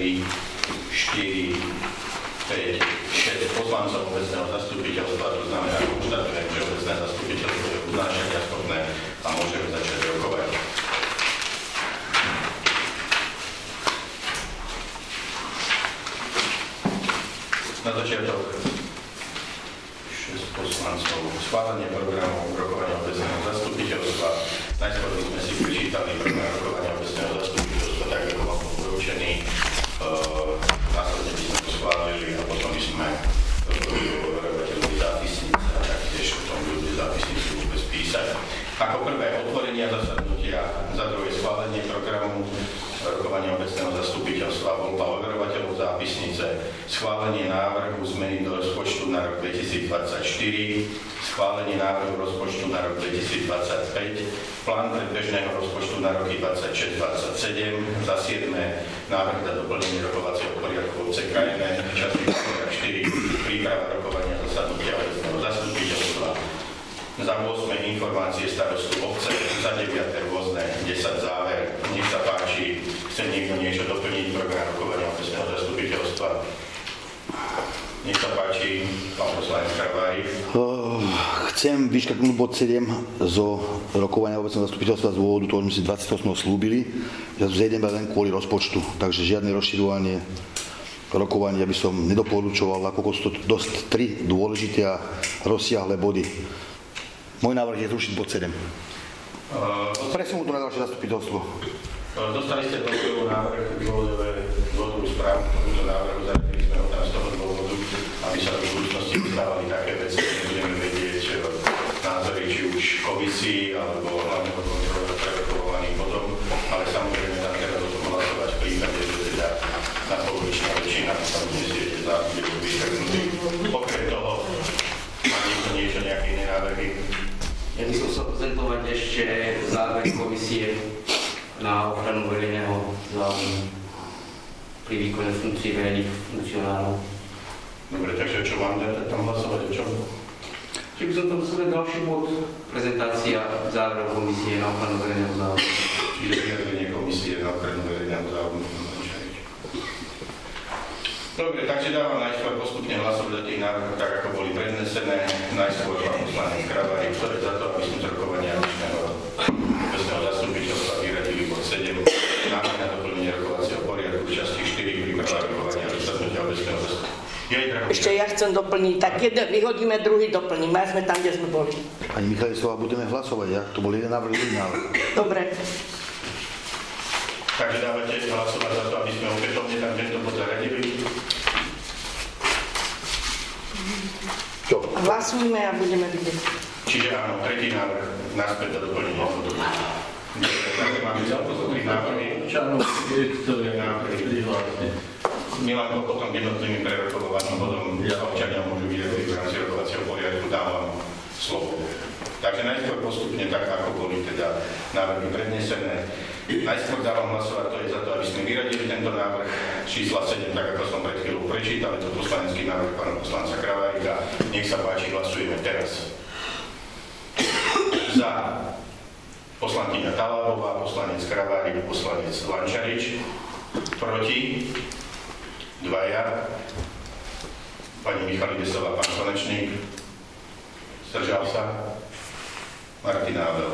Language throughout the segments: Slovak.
4, 5, 6 poslancov obecného zastupiteľstva, to znamená, že konštatujem, že obecné zastupiteľstvo je uznášania schopné a môžeme začať rokovať. Na začiatok 6 poslancov. Schválenie programu rokovania obecného zastupiteľstva. Najskôr by sme si prečítali program rokovania obecného zastupiteľstva, tak ako vám bol doručený. Následne by sme to schválili a potom by sme rokovateľovi zápisnice a taktiež potom ľudí zápisnicu vôbec písať. Ako prvé otvorenia zasadnutia, za druhé schválenie programu rokovania obecného zastupiteľstva, voľba overovateľov zápisnice, schválenie návrhu zmeny do rozpočtu na rok 2024, schválenie návrhu rozpočtu na rok 2025, plán predbežného rozpočtu na roky 26-27, za 7. návrh na doplnenie rokovacieho poriadku obce KMN, časť 4, príprava rokovania zasadnutia obecného zastupiteľstva, za 8. informácie starostu obce, za 9. rôzne, 10 záver. Nech sa páči, chce niekto niečo doplniť program rokovania obecného zastupiteľstva. Nech sa páči, pán poslanec Kravárik. Chcem vyškrtnúť bod 7 zo rokovania obecného zastupiteľstva z dôvodu toho, že sme si 28. slúbili, že zjedeme len kvôli rozpočtu, takže žiadne rozširovanie rokovania by som nedoporučoval, ako sú to dosť 3 dôležité a rozsiahle body. Môj návrh je zrušiť bod 7. Presunú to na ďalšie zastupiteľstvo. Dostali ste doplnú návrh, dôvodovú správu k tomuto návrhu, zaradili sme ho tam z toho dôvodu, aby sa do budúcnosti vystávali také veci, že nebudeme vedieť názory, či už komisii, alebo hlavného kontrolora prerokovovaných bodov, ale samozrejme tam treba o tom hlasovať v prípade, že teda nadpolovičná väčšina sa bude sieť za vyškrtnutý. Okrem toho, má niekto niečo, nejaké iné návrhy? Ja by som sa prezentovať ešte záver komisie na ochranu verejného záujmu pri výkone funkcií verejných funkcionárov. Dobre, takže čo mám dať tam hlasovať o čom? Či by som tam musel ďalší bod, prezentácia záverov komisie na ochranu verejného záujmu. Čiže vyjadrenie komisie na ochranu verejného záujmu. Dobre, takže dávam najskôr postupne hlasovať o tých návrhoch, tak ako boli prednesené. Najskôr pán poslanec Kravárik, kto je za to, aby sme z rokovania obecného zastupiteľstva vyradili bod 7. Návrh na doplnenie rokovacieho poriadku časti 4, príprava rokovania zasadnutia obecného zastupiteľstva. Ešte ja chcem doplniť, tak jeden vyhodíme, druhý doplníme. A sme tam, kde sme boli. Pani Michalisová, budeme hlasovať, ja? To bol jeden návrh, druhý návrh. Dobre. Takže dávate hlasovať za to, aby sme opätovne tam tento bod zaradili? Čo? Hlasujme a budeme vidieť. Čiže áno, tretí návrh, naspäť do doplnenia. Takže máme celkový návrhy. Čáno, to je návrhy. Milan, potom jednotlivým prerokovaným bodom občania môžu vyjadriť v rámci rokovacieho poriadku, dávam slovo. Takže najskôr postupne tak, ako boli teda návrhy prednesené. Najskôr dávam hlasovať, to je za to, aby sme vyradili tento návrh čísla 7, tak ako som pred chvíľou prečítal, je to poslanecký návrh pána poslanca Kravárika. Nech sa páči, hlasujeme teraz. Za poslankyňa Talábová, poslanec Kravárik, poslanec Lančarič. Proti 2. Pani Michalidesová, pán Slnečník. Zdržal sa. Martin Ábel.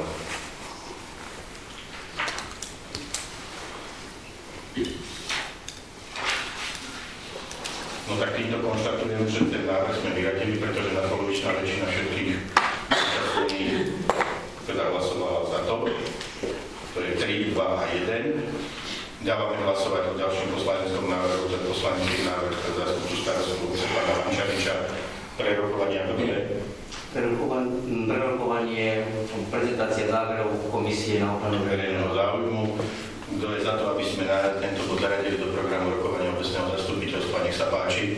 No tak týmto konštatujem, že ten návrh sme vyradili, pretože nadpolovičná väčšina všetkých zastupných teda hlasovala za to. To je 3, 2 a 1. Dávame hlasovať o ďalším poslaneckom návrhu, ten poslanecký návrh zástupcu starostu pána Lančariča. Prerokovanie ako to je? Prerokovanie, prezentácia záverov komisie na ochranu verejného záujmu. Kto je za to, aby sme tento bod zaradili do programu rokovania obecného zastupiteľstva? Nech sa páči.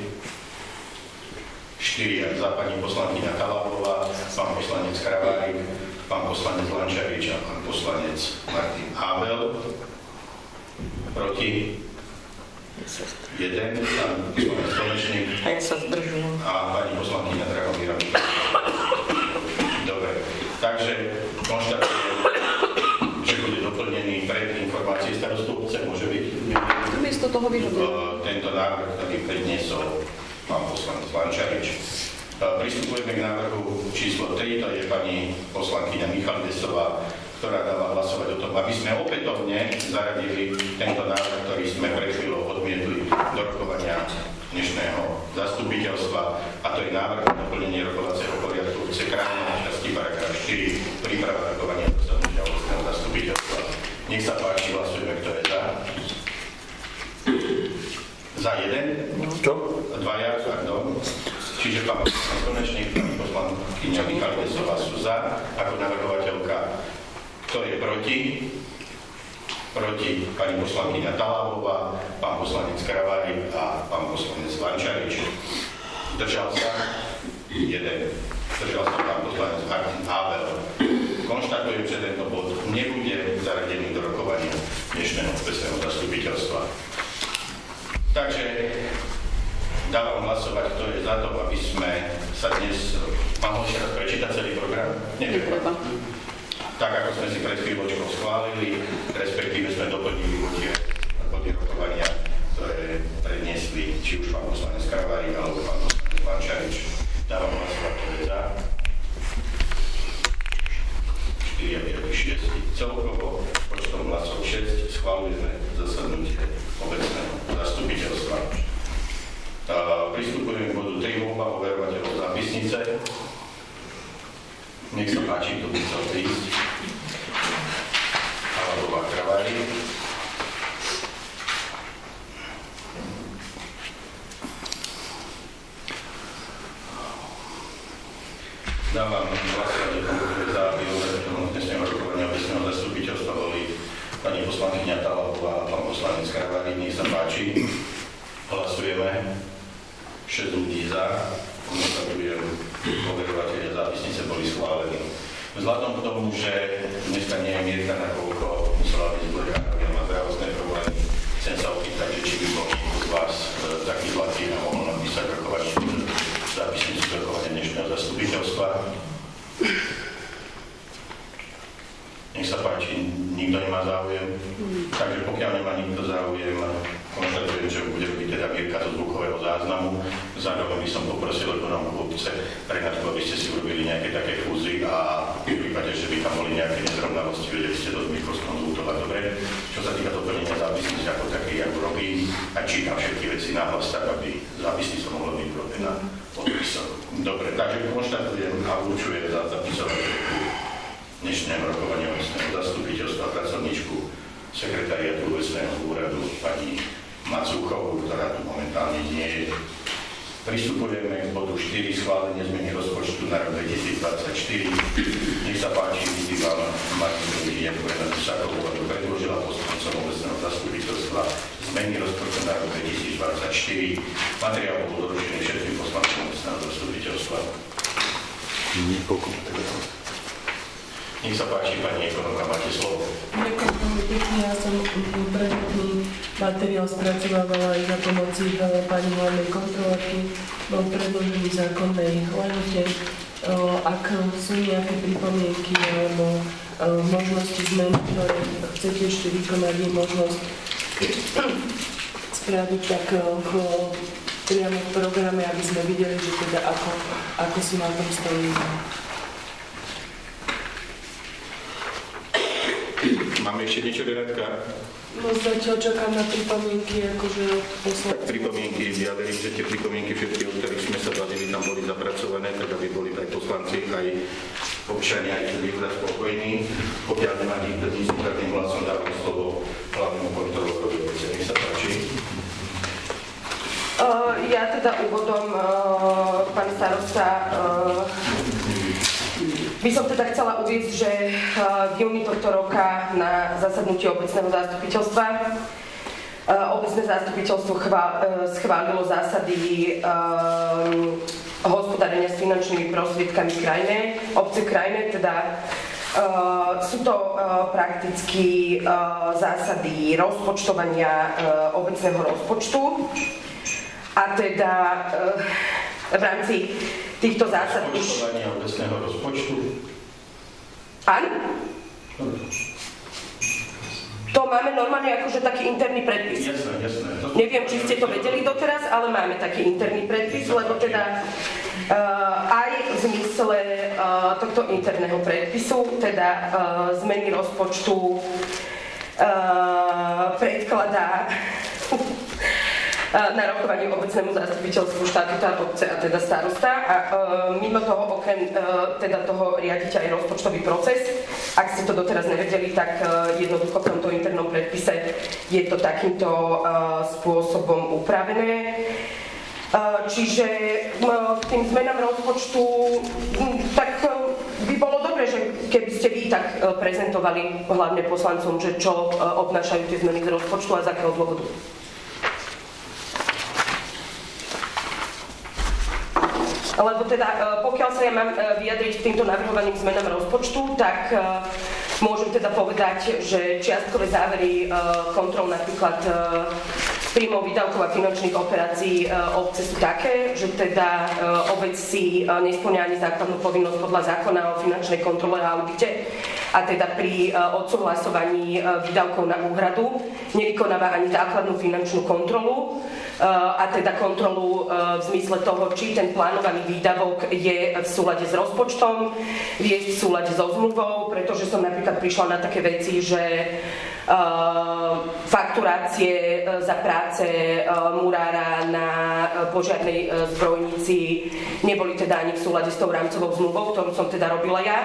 4 za pani poslankyňa Talábová, pán poslanec Kravárik, pán poslanec Lančarič a pán poslanec Martin Ábel. Proti 1, pán poslanec Slnečník. A ja sa zdržujem. A pani poslankyňa Drahomíra. Dobre, takže konštatujem, že bude doplnený pred informácie starostu obce, môže byť? Miesto toho vyhodil? Tento návrh, ktorý predniesol pán poslanec Vančarič. Pristupujeme k návrhu číslo 3, to je pani poslankyňa Michalidesová, ktorá dáva hlasovať o tom, aby sme opätovne zaradili tento návrh, ktorý sme pred chvíľou odmietli do rokovania dnešného zastupiteľstva, a to je návrh na doplnenie rokovacieho poriadku v krajnej časti paragraf 4, príprava rokovania zasadnutia obecného zastupiteľstva. Nech sa páči, hlasujeme, kto je za. Za jeden? Čo? Dvaja, pardon. Čiže pán poslanec Konečník, pani poslankyňa Michalidesová sú za, ako navrhovateľka. Kto je proti? Proti pani poslankyňa Talábová, pán poslanec Kravárik a pán poslanec Vančarič. Držal sa? Jeden. Držal sa pán poslanec Martin Abel. Konštatujem, že tento bod nebude zaradený do rokovania dnešného obecného zastupiteľstva. Takže dávam hlasovať, kto je za to, aby sme sa dnes... Mám ešte raz prečítať celý program? Netreba. Tak, ako sme si pred chvíľočkou schválili, respektíve sme doplnili body rokovania, ktoré predniesli či už pán poslanec Kravárik alebo pán poslanec Vančarič. Dávam hlasovať, kto je za. 4 a 5, 6. Celkovo počtom hlasov 6 schválujeme zasadnutie obecného zastupiteľstva. Pristupujeme k bodu 3, voľba overovateľov zápisnice. Nech sa páči, kto by chcel prísť. Talábová, Kravárik. Dávam hlasovať, že za overovateľom dnešného rokovania obecného zastupiteľstva boli pani poslankyňa Talábová a pán poslanec Kravárik. Nech sa páči. Hlasujeme. 6 ľudí za. Konštatujem, overovateľia zápisnice boli schválení. Vzhľadom k tomu, že dneska nie je Mierka, nakoľko musela byť zbledá, má zdravotné problémy, chcem sa opýtať, že či by bol z vás taký hlasí a mohol napísať rokovať zápisnicu rokovania dnešného zastupiteľstva. Nech sa páči, nikto nemá záujem. Takže pokiaľ nemá nikto záujem, konštatujem, že bude robiť teda Mierka zo zvukového záznamu. Zároveň by som poprosil ekonómku obce Renátku, aby ste si urobili nejaké také fúzy a v prípade, že by tam boli nejaké nezrovnalosti, vedeli ste to z mikroskonzultovať. Dobre, čo sa týka doplnenia zápisnice ako také, ako robím, a čítam všetky veci nahlas, tak aby zápisnica mohla byť urobená podpisom. Dobre, takže konštatujem a určujem za zapisovateľku dnešného rokovania obecného zastupiteľstva pracovníčku sekretariatu obecného úradu pani Macúchovú, ktorá tu momentálne nie je. Pristupujeme k bodu 4, schválenie zmeny rozpočtu na rok 2024. Nech sa páči, vyzývam Martinu Didiaku Renátu Sakovú, aby predložila poslancom obecného zastupiteľstva zmeny rozpočtu na rok 2024. Materiál bol doručený všetkým poslancom obecného zastupiteľstva. Nech sa páči, pani ekonomka, máte slovo. Ďakujem veľmi pekne, ja som predmetný materiál spracovávala aj za pomoci pani hlavnej kontrolórky. Bol predložený v zákonnej lehote. Ak sú nejaké pripomienky alebo možnosti zmen, ktoré chcete ešte vykonať, je možnosť spraviť tak priamo v programe, aby sme videli, že teda ako si na tom stojí. Máme ešte niečo, Renátka? No zatiaľ čakám na pripomienky, akože poslanci. Pripomienky, ja verím, že tie pripomienky všetky, o ktorých sme sa bavili, tam boli zapracované, tak aby boli aj poslanci, aj občania, aj ľudia spokojní. Pokiaľ nemá nikto nič, takým hlasom dávam slovo hlavnému kontrolórovi. Nech sa páči. Ja teda úvodom, pán starosta, by som teda chcela uviesť, že v júni tohto roka na zasadnutí obecného zastupiteľstva obecné zastupiteľstvo schválilo zásady hospodárenia s finančnými prostriedkami obce Krajné, teda sú to prakticky zásady rozpočtovania obecného rozpočtu. A teda v rámci týchto zásad už... Rozpočtovania obecného rozpočtu? Áno? To máme normálne akože taký interný predpis. Jasné. Neviem, či ste to vedeli doteraz, ale máme taký interný predpis, lebo teda aj v zmysle tohto interného predpisu, teda zmeny rozpočtu predkladá na rokovanie obecnému zastupiteľstvu štatutár obce a teda starosta a mimo toho okrem teda toho riadiť aj rozpočtový proces. Ak ste to doteraz nevedeli, tak jednoducho v tomto internom predpise je to takýmto spôsobom upravené. Čiže k tým zmenám rozpočtu tak by bolo dobre, že keby ste vy tak prezentovali hlavne poslancom, že čo obnášajú tie zmeny z rozpočtu a z akého dôvodu. Lebo teda, pokiaľ sa ja mám vyjadriť k týmto navrhovaným zmenám rozpočtu, tak môžem teda povedať, že čiastkové závery kontrol napríklad príjmov, výdavkov a finančných operácií obce sú také, že teda obec si nespĺňa ani základnú povinnosť podľa zákona o finančnej kontrole a audite a teda pri odsúhlasovaní výdavkov na úhradu nevykonáva ani základnú finančnú kontrolu a teda kontrolu v zmysle toho, či ten plánovaný výdavok je v súlade s rozpočtom, je v súlade so zmluvou, pretože som napríklad prišla na také veci, že fakturácie za práce murára na požiarnej zbrojnici neboli teda ani v súlade s tou rámcovou zmluvou, ktorú som teda robila ja.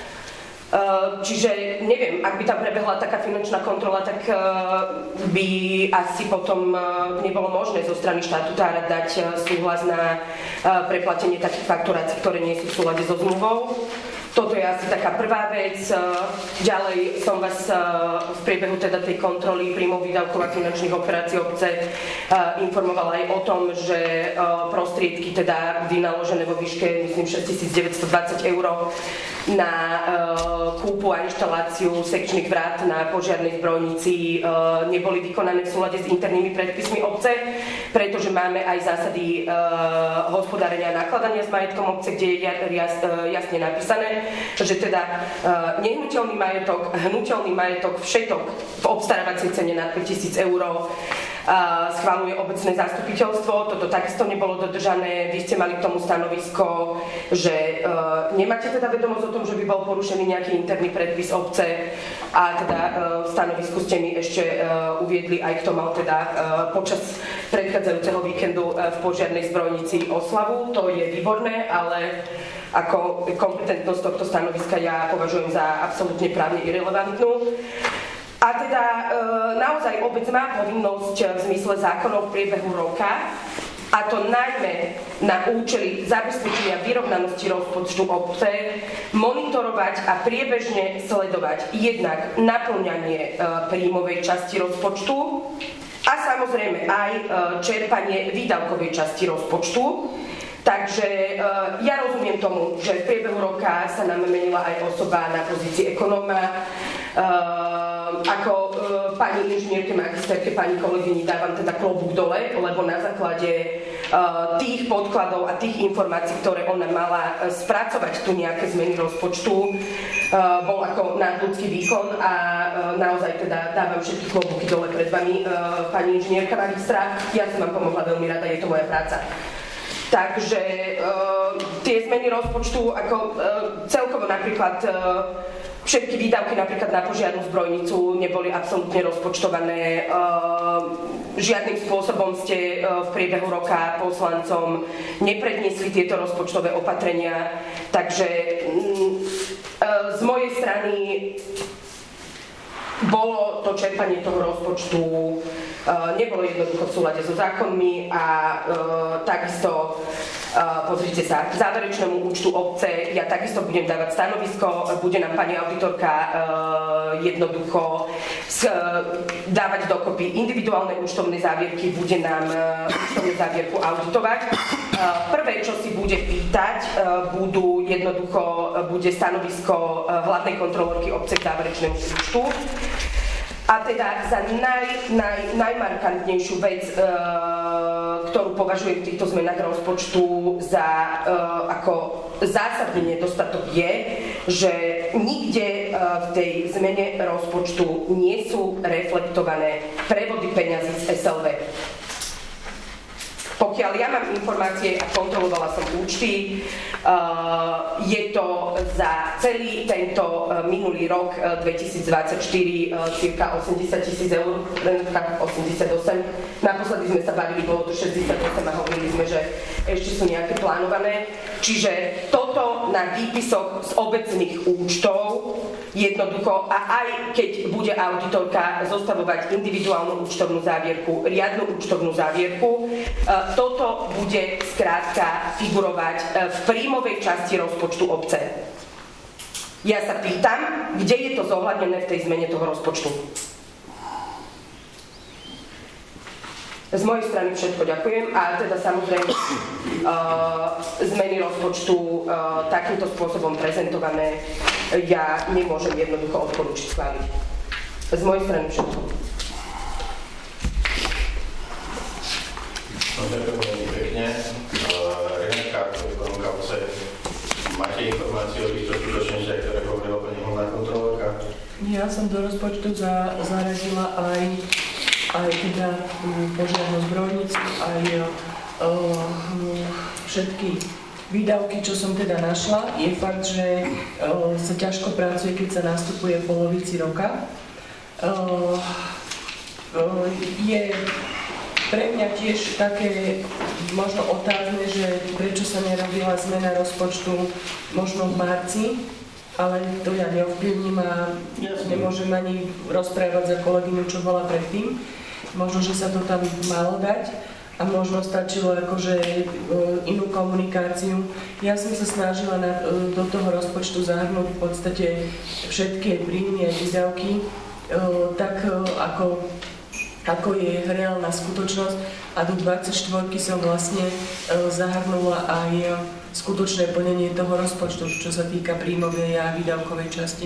Čiže neviem, ak by tam prebehla taká finančná kontrola, tak by asi potom nebolo možné zo strany štatutára dať súhlas na preplatenie takých fakturácií, ktoré nie sú v súlade so zmluvou. Toto je asi taká prvá vec. Ďalej som vás v priebehu teda tej kontroly príjmov, výdavkov a finančných operácií obce informovala aj o tom, že prostriedky teda vynaložené vo výške, myslím, 6 920 € na kúpu a inštaláciu sekčných vrát na požiarnej zbrojnici neboli vykonané v súlade s internými predpismi obce, pretože máme aj zásady hospodárenia a nakladania s majetkom obce, kde je jasne napísané, že teda nehnuteľný majetok, hnuteľný majetok, všetok v obstarávacej cene nad 5 000 € schvaľuje obecné zastupiteľstvo. Toto takisto nebolo dodržané. Vy ste mali k tomu stanovisko, že nemáte teda vedomosť o tom, že by bol porušený nejaký interný predpis obce a teda v stanovisku ste mi ešte uviedli aj kto mal teda počas predchádzajúceho víkendu v požiarnej zbrojnici oslavu. To je výborné, ale ako kompetentnosť tohto stanoviska ja považujem za absolútne právne irelevantnú. A teda naozaj obec má povinnosť v zmysle zákonov v priebehu roka, a to najmä na účely zabezpečenia vyrovnanosti rozpočtu obce, monitorovať a priebežne sledovať jednak naplňanie príjmovej časti rozpočtu a samozrejme aj čerpanie výdavkovej časti rozpočtu. Takže ja rozumiem tomu, že v priebehu roka sa nám menila aj osoba na pozícii ekonóma. Ako pani inžinierke, magisterke, pani kolegyni dávam teda klobúk dole, lebo na základe tých podkladov a tých informácií, ktoré ona mala spracovať tu nejaké zmeny rozpočtu, bol ako nadľudský výkon a naozaj teda dávam všetky klobúky dole pred vami, pani inžinierka, magistra. Ja som vám pomohla veľmi rada, je to moja práca. Takže tie zmeny rozpočtu, ako celkovo napríklad všetky výdavky napríklad na požiarnu zbrojnicu neboli absolútne rozpočtované. Žiadnym spôsobom ste v priebehu roka poslancom nepredniesli tieto rozpočtové opatrenia. Takže z mojej strany bolo to čerpanie toho rozpočtu nebolo jednoducho v súlade so zákonmi a takisto pozrite sa, k záverečnému účtu obce ja takisto budem dávať stanovisko, bude nám pani auditorka jednoducho dávať dokopy individuálne účtovné závierky, bude nám účtovnú závierku auditovať. Prvé, čo si bude pýtať, bude stanovisko hlavnej kontrolórky obce k záverečnému účtu. A teda za najmarkantnejšiu vec, ktorú považujem v týchto zmenách rozpočtu za ako zásadný nedostatok je, že nikde v tej zmene rozpočtu nie sú reflektované prevody peňazí z SLV. Pokiaľ ja mám informácie a kontrolovala som účty, je to za celý tento minulý rok 2024 cirka 80 000 eur, 88. Naposledy sme sa bavili, bolo to 68 a hovorili sme, že ešte sú nejaké plánované. Čiže toto na výpisoch z obecných účtov jednoducho, a aj keď bude auditorka zostavovať individuálnu účtovnú závierku, riadnu účtovnú závierku, toto bude skrátka figurovať v príjmovej časti rozpočtu obce. Ja sa pýtam, kde je to zohľadnené v tej zmene toho rozpočtu? Z mojej strany všetko ďakujem a teda samozrejme zmeny rozpočtu takýmto spôsobom prezentované ja nemôžem jednoducho odporúčiť schváliť. Z mojej strany všetko. No, ďakujem veľmi pekne. Renátka, ekonomka obce, máte informácie o týchto skutočnostiach, ktoré hovorila pani hlavná kontrolórka? Ja som do rozpočtu zaradila aj teda požiarnú zbrojnicu, aj všetky výdavky, čo som teda našla. Je fakt, že sa ťažko pracuje, keď sa nastupuje v polovici roka. Je pre mňa tiež také možno otázne, že prečo sa nerobila zmena rozpočtu možno v marci, ale to ja neovplyvním a nemôžem ani rozprávať za kolegyňu, čo bola predtým. Možno, že sa to tam malo dať a možno stačilo akože inú komunikáciu. Ja som sa snažila do toho rozpočtu zahrnúť v podstate všetky príjmy a výdavky, tak ako je reálna skutočnosť, a do 24 som vlastne zahrnula aj skutočné plnenie toho rozpočtu, čo sa týka príjmovej a výdavkovej časti.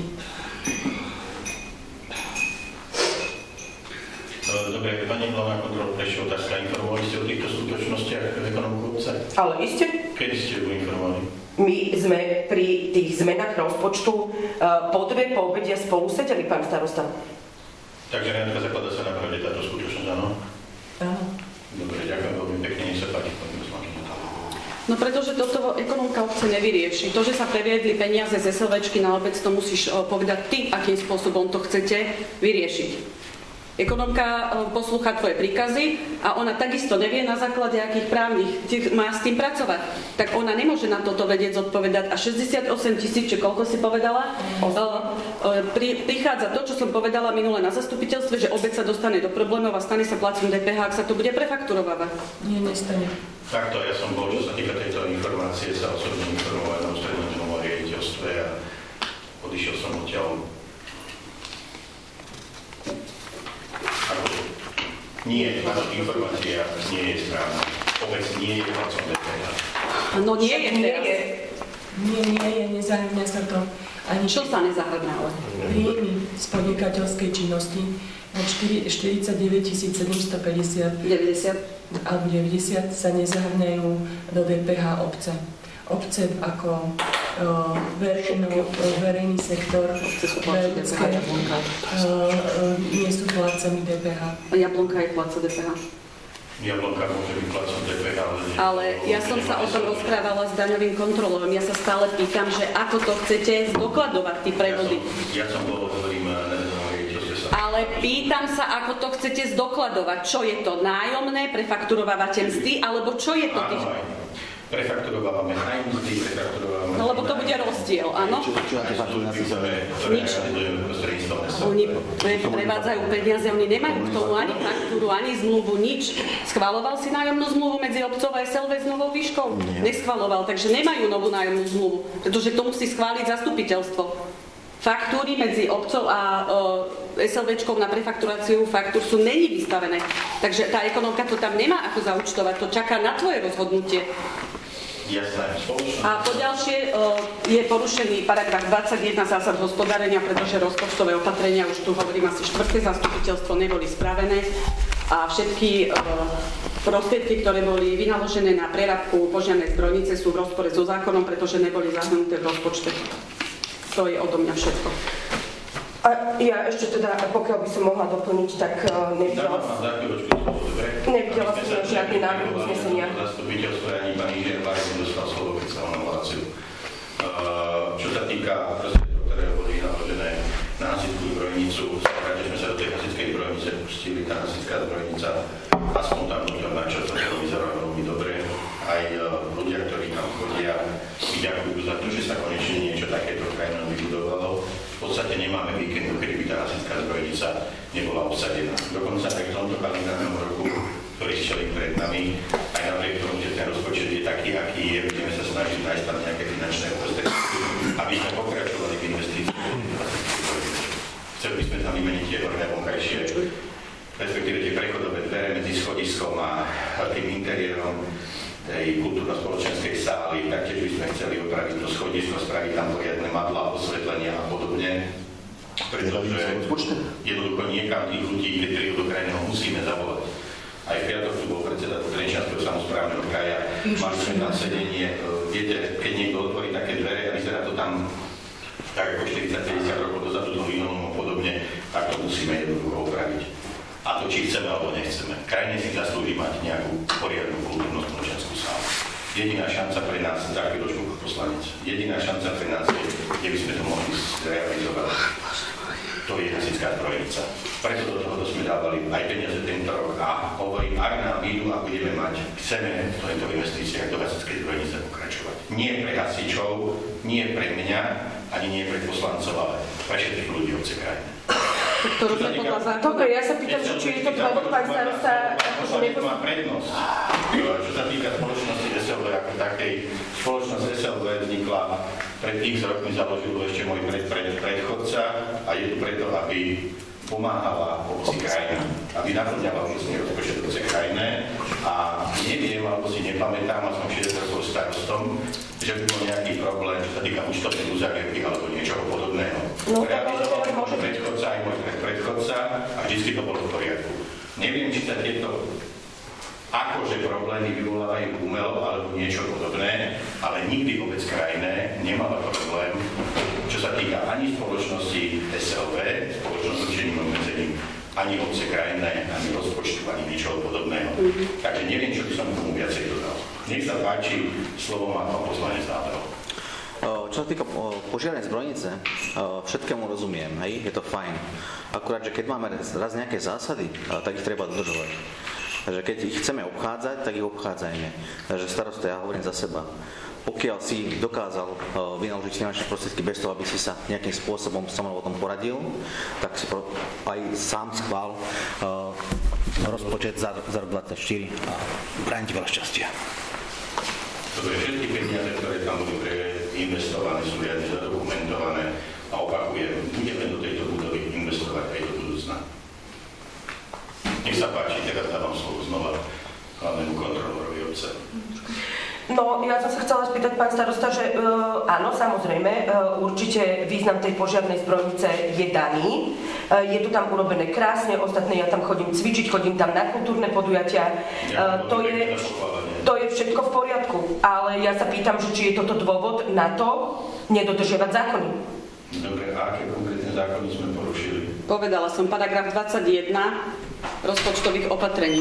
Dobre, pani hlavná kontrolórka, ešte otázka. Informovali ste o týchto skutočnostiach ekonomku obce? Ale iste. Kedy ste ju informovali? My sme pri tých zmenách rozpočtu po obedia spolu sedeli, pán starosta. Takže Renátka, zakladá sa na pravde táto skutočnosť, áno? Áno. Dobre, ďakujem veľmi pekne, nech sa páči, pani poslankyňa. No pretože toto ekonomka obce nevyrieši. To, že sa previedli peniaze z SLVčky na obec, to musíš povedať ty, akým spôsobom to chcete vyriešiť. Ekonomka poslúcha tvoje príkazy a ona takisto nevie, na základe akých právnych má s tým pracovať. Tak ona nemôže na toto vedieť zodpovedať. A 68 000, či koľko si povedala, prichádza to, čo som povedala minule na zastupiteľstve, že obec sa dostane do problémov a stane sa placom DPH, ak sa to bude prefakturovať. Nie, nestane. Takto, ja som bol, čo sa týka tejto informácie, sa osobne informovať na ústrednom riaditeľstve a odišiel som odtiaľ. Nie, táto informácia nie je správna. Obec nie je placom DPH. No nie je teraz. Nie je, nezahrňa sa to ani... Čo sa nezahrňa, ale? Príjmy z podnikateľskej činnosti na 49 750 90 alebo 90 sa nezahrňajú do DPH obce. Obce ako verejný sektor, veľké, nie sú plácami DPH. Jablonka je pláca DPH. Jablonka môže byť plácom DPH, ale ja som sa o tom rozprávala s daňovým kontrolorom. Ja sa stále pýtam, že ako to chcete zdokladovať, tí prevody. Ja som bol, hovorím, ale pýtam sa, ako to chcete zdokladovať. Čo je to? Nájomné? Prefakturovávate mzdy? Alebo čo je to? Prefakturovávame aj mzdy, prefakturovávame... No lebo to bude rozdiel, áno? Čo aké faktúry napísané? Nič. Oni prevádzajú peniaze, oni nemajú k tomu ani faktúru, ani zmluvu, nič. Schvaľoval si nájomnú zmluvu medzi obcov a SLV s novou výškou? Neschvaľoval, takže nemajú novú nájomnú zmluvu, pretože to musí schváliť zastupiteľstvo. Faktúry medzi obcov a SLVčkou na prefakturáciu faktúr sú není vystavené. Takže tá ekonomka to tam nemá ako zaúčtovať, to čaká na tvoje rozhodnutie. Jasné, a poďalšie je porušený paragraf 21 zásad hospodárenia, pretože rozpočtové opatrenia, už tu hovorím asi 4. zastupiteľstvo, neboli spravené a všetky prostriedky, ktoré boli vynaložené na prerábku požiarnej zbrojnice, sú v rozpore so zákonom, pretože neboli zahrnuté v rozpočte. to je odo mňa všetko. A ja ešte teda, pokiaľ by som mohla doplniť, tak nevidela som žiadny návrh uznesenia. Zastupiteľstvo ani pán inžinier Bárik nedostal slovo, keď sa on hlásil. Čo sa týka prostriedkov, ktoré boli naložené na hasičskú zbrojnicu, že sme sa do tej hasičskej zbrojnice pustili, tá hasičská zbrojnica, aspoň tam vnútorná časť, to vyzerá veľmi dobre. Aj ľudia, ktorí tam chodia, mi ďakujú za to, že sa konečne niečo takéto krajine vybudovalo. V podstate nemáme víkendu, kedy by tá hasičská zbrojnica nebola obsadená. Dokonca aj v tomto kalendárnom roku, ktorý šiel pred nami, aj napriek tomu, že ten rozpočet je taký, aký je, budeme sa snažiť nájsť tam nejaké finančné prostriedky, aby sme pokračovali v investícii. Chceli by sme tam vymeniť tie horné vonkajšie, respektíve tie prechodové dvere medzi schodiskom a tým interiérom tej kultúrno-spoločenskej sály, taktiež by sme chceli opraviť to schodisko, spraviť tam poriadne madlá, osvetlenia a podobne. Pretože jednoducho niekam tých ľudí, ktorí do krajného musíme zavolať. Aj v piatok tu bol predseda Trenčianskeho samosprávneho kraja, mali sme tam sedenie, viete, keď niekto otvorí také dvere a vyzerá to tam tak ako 40-50 rokov dozadu do linoleum a podobne, tak to musíme jednoducho opraviť. A to či chceme alebo nechceme. Krajine si zaslúži mať nejakú poriadnu kultúrno-spoločenskú sálu. Jediná šanca pre nás, za chvíľočku poslanec, jediná šanca pre nás je, kde by sme to mohli zrealizovať. To je hasičská zbrojnica. Preto do toho sme dávali aj peniaze tento rok a hovorím, ak nám výjdu a budeme mať, chceme v týchto investíciách do hasičskej zbrojnice pokračovať. Nie pre hasičov, nie pre mňa, ani nie pre poslancov, ale pre všetkých ľudí obce krajiny. Dobre, ja sa pýtam, či je to dôvod, pán starosta, akože má prednosť. Čo sa týka spoločnosti SLV ako takej, spoločnosť SLV vznikla pred x rokmi, založil ešte môj predchodca a je tu preto, aby pomáhala obci krajine, aby naplňala vlastne rozpočet obce krajine a neviem, alebo si nepamätám, a som 60 rokov starostom, že by bol nejaký problém, čo sa týka účtovnej uzavierky alebo niečoho podobného. Realizoval môj predchodca aj môj predchodca a vždy to bolo v poriadku. Neviem, či sa tieto akože problémy vyvolávajú umelo alebo niečo podobné, ale nikdy obec krajine nemala problém, čo sa týka ani spoločnosti SLV, spoločnosť s ručeným obmedzením, ani obce krajine, ani rozpočtu, ani niečoho podobného. Takže neviem, čo by som tomu viacej dodal. Nech sa páči, slovo má pán poslanec Zábel. Čo sa týka požiarnej zbrojnice, všetkému rozumiem, hej, je to fajn. Akurát, že keď máme raz nejaké zásady, tak ich treba dodržovať. Takže keď ich chceme obchádzať, tak ich obchádzajme. Takže starosta, ja hovorím za seba. Pokiaľ si dokázal vynaložiť finančné prostriedky bez toho, aby si sa nejakým spôsobom so mnou o tom poradil, tak si aj sám schvál rozpočet za rok 2024 a bráň ti veľa šťastia. Dobre, všetky peniaze, ktoré tam budú investované, sú riadne zadokumentované a opakujem, budeme do tejto budovy investovať aj do budúcna. Nech sa páči, teraz dávam slovo znova hlavnému kontrolorovi obce. No, ja som sa chcela spýtať, pán starosta, že áno, samozrejme, určite význam tej požiarnej zbrojnice je daný. Je to tam urobené krásne, ostatné ja tam chodím cvičiť, chodím tam na kultúrne podujatia. To je všetko v poriadku, ale ja sa pýtam, že či je toto dôvod na to nedodržiavať zákony. Dobre, a aké konkrétne zákony sme porušili? Povedala som paragraf 21 rozpočtových opatrení.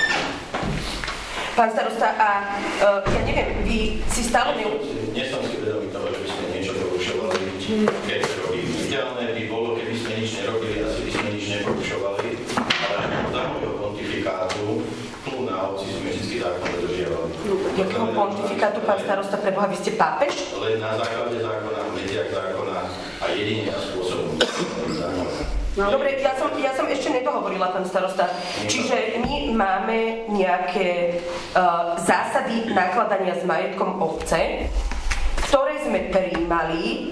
Pán starosta, a ja neviem, vy si stále Nie som si vedomý toho, že by sme niečo porušovali. Keď to robíme ideálne, by bolo, keby sme nič nerobili, asi by sme nič neporušovali. Ale za môjho pontifikátu, tu na obci sme vždy zákon dodržiavali. Jakého pontifikátu, pán starosta, preboha, vy ste pápež? Len na základe zákona, v metiach zákona a jedine spôsobom zákona. Dobre, ja som ešte nedohovorila, pán starosta. Čiže my máme nejaké zásady nakladania s majetkom obce, ktoré sme prijímali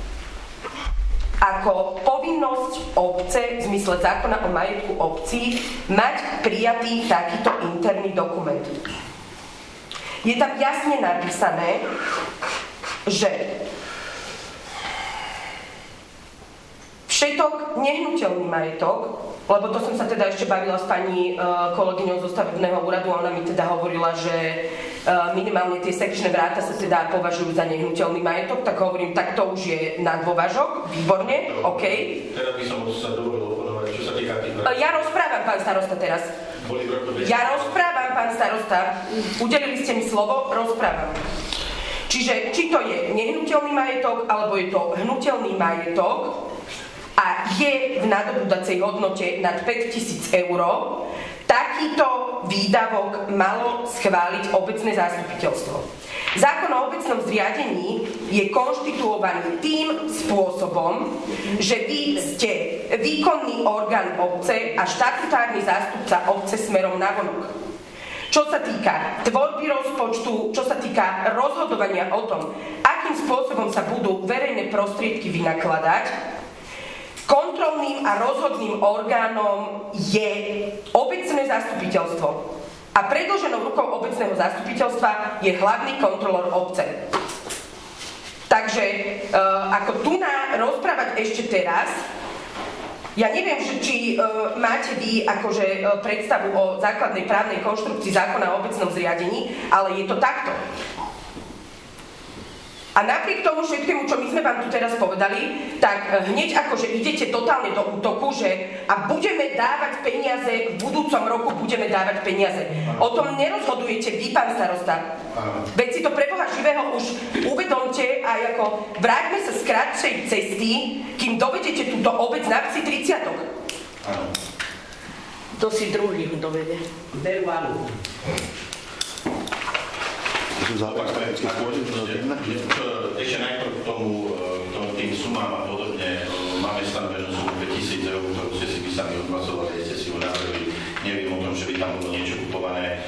ako povinnosť obce v zmysle zákona o majetku obcí mať prijatý takýto interný dokument. Je tam jasne napísané, že Všetok nehnuteľný majetok, lebo to som sa teda ešte bavila s pani kolegyňou zo stavebného úradu, ona mi teda hovorila, že minimálne tie sekčné vráta sa teda považujú za nehnuteľný majetok, tak hovorím, tak to už je na dôvažok, výborne, OK. Teraz by som sa dovolil oponovať, čo sa týka tých... Ja rozprávam, pán starosta, teraz. Ja rozprávam, pán starosta. Udelili ste mi slovo, rozprávam. Čiže, či to je nehnuteľný majetok, alebo je to hnuteľný majetok a je v nadobúdacej hodnote nad 5 000 eur, takýto výdavok malo schváliť obecné zastupiteľstvo. Zákon o obecnom zriadení je konštituovaný tým spôsobom, že vy ste výkonný orgán obce a štatutárny zástupca obce smerom navonok. Čo sa týka tvorby rozpočtu, čo sa týka rozhodovania o tom, akým spôsobom sa budú verejné prostriedky vynakladať, kontrolným a rozhodným orgánom je obecné zastupiteľstvo. A predĺženou rukou obecného zastupiteľstva je hlavný kontrolór obce. Takže ako tu rozprávať ešte teraz, ja neviem, či máte vy akože predstavu o základnej právnej konštrukcii zákona o obecnom zriadení, ale je to takto. A napriek tomu všetkému, čo my sme vám tu teraz povedali, tak hneď akože idete totálne do útoku, že a budeme dávať peniaze, v budúcom roku budeme dávať peniaze. O tom nerozhodujete vy, pán starosta. Veď si to pre Boha živého už uvedomte a ako vráťme sa z krátšej cesty, kým dovedete túto obec na psi 30-tok. To si druhý dovede. Ešte najprv k tomu, tým sumám a podobne, máme stanovenú sumu 5 000 eur, ktorú ste si vy sami odhlasovali, ste si ju navrhli. Neviem o tom, že by tam bolo niečo kupované,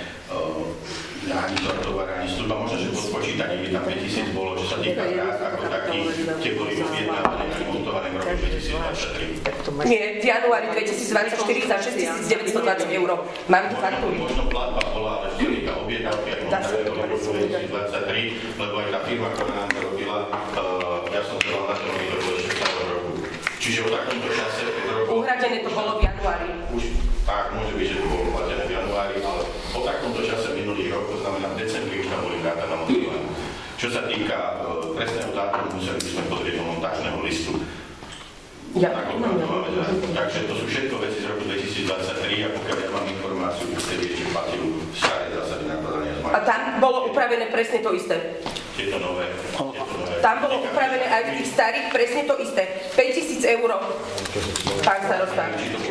ani tovar, ani služba. Možno, že po spočítaní by tam 5 000 bolo, čo sa týka prác ako takých, tie boli objednávané a montované v roku 2023. Nie, v januári 2024 za 6 920 eur. Mám tu faktúry. Možno platba bola, ale čo sa týka objednávky, ako montované v roku 2023, lebo aj tá firma, ktorá nám to robila, ja som sa na tom, že to bolo ešte v celom roku. Čiže o takomto čase, 5 rokov... Uhradené to bolo v januári. Už tak, môže byť, že to bolo platené v januári, ale po takomto čase minulý rok, to znamená v decembri, už tam boli vráta na montované. Čo sa týka presného dátumu, museli by sme pozrieť do montážneho listu. Ja. Takže to sú všetko veci z roku 2023 a pokiaľ ja mám informáciu, že vtedy ešte platili staré zásady nakladania s majetkom. A tam bolo upravené presne to isté. Je to nové. Tam bolo upravené aj v tých starých presne to isté. 5 000 eur. Pán starosta.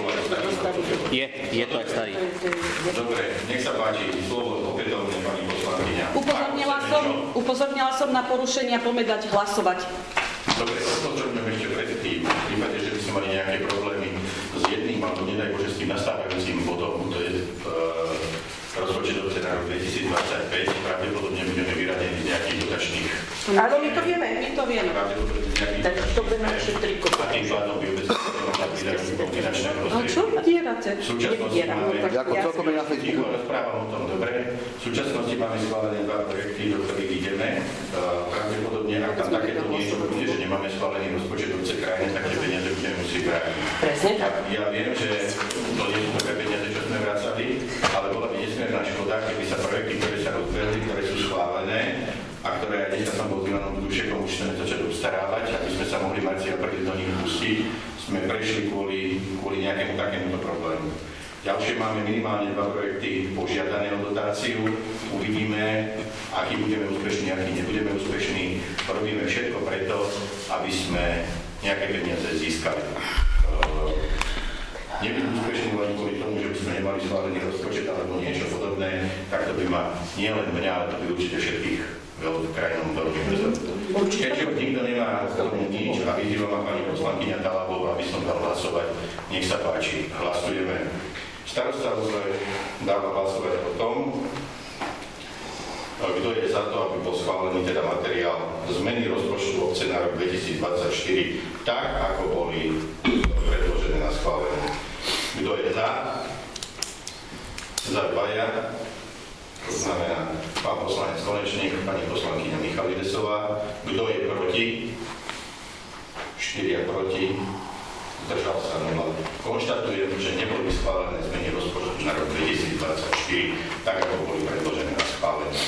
Je to aj starý. Dobre, nech sa páči, slovo opätovne pani poslankyňa. Upozornila som na porušenia, poďme dať hlasovať. Dobre, upozorňujem ešte predtým, v prípade, že by sme mali nejaké problémy s jedným, alebo nedaj Bože s tým nastávajúcim bodom, to je rozpočet obce na rok 2025, pravdepodobne budeme vyradení z nejakých dotačných. Áno, my to vieme. Tak to by naše triko. A tým pádom by obecne finančné A čo vydierate? V súčasnosti máme... Ako celkom na Facebooku. Rozprávam o tom, dobre. V súčasnosti máme schválené 2 projekty, do ktorých ideme. Pravdepodobne, ak tam takéto niečo bude, že nemáme schválený rozpočet obce krajiny, tak tie peniaze budeme musieť brať. Presne tak. Ja viem, že to nie sú také peniaze, čo sme vracali, ale bola by nesmierna škoda, keby sa projekty, ktoré sa rozbehli, ktoré sú schválené a ktoré aj dneska som bol s Ivanom Dušekom, už sme začali obstarávať, aby sme sa mohli marci a prvý do nich pustiť, sme prešli kvôli nejakému takémuto problému. Ďalšie máme minimálne 2 projekty požiadané o dotáciu. Uvidíme, aký budeme úspešní, aký nebudeme úspešní. Robíme všetko preto, aby sme nejaké peniaze získali. Nebyť úspešný len kvôli tomu, že by sme nemali schválený rozpočet alebo niečo podobné, tak to by ma nie len mňa, ale to by určite všetkých v krajinom veľmi mrzelo. Keďže nikto nemá k tomu nič a vyzýva ma pani poslankyňa Talabová, aby som dal hlasovať, nech sa páči, hlasujeme. Starosta dáva hlasovať o tom, kto je za to, aby bol schválený teda materiál zmeny rozpočtu obce na rok 2024, tak ako boli predložené na schválenie. Kto je za? Za 2. To znamená pán poslanec Konečník, pani poslankyňa Michalidesová. Kto je proti? 4 proti. sa nemal. Konštatujem, že neboli schválené zmeny rozpočtu na rok 2024, tak ako boli predložené na schválenie.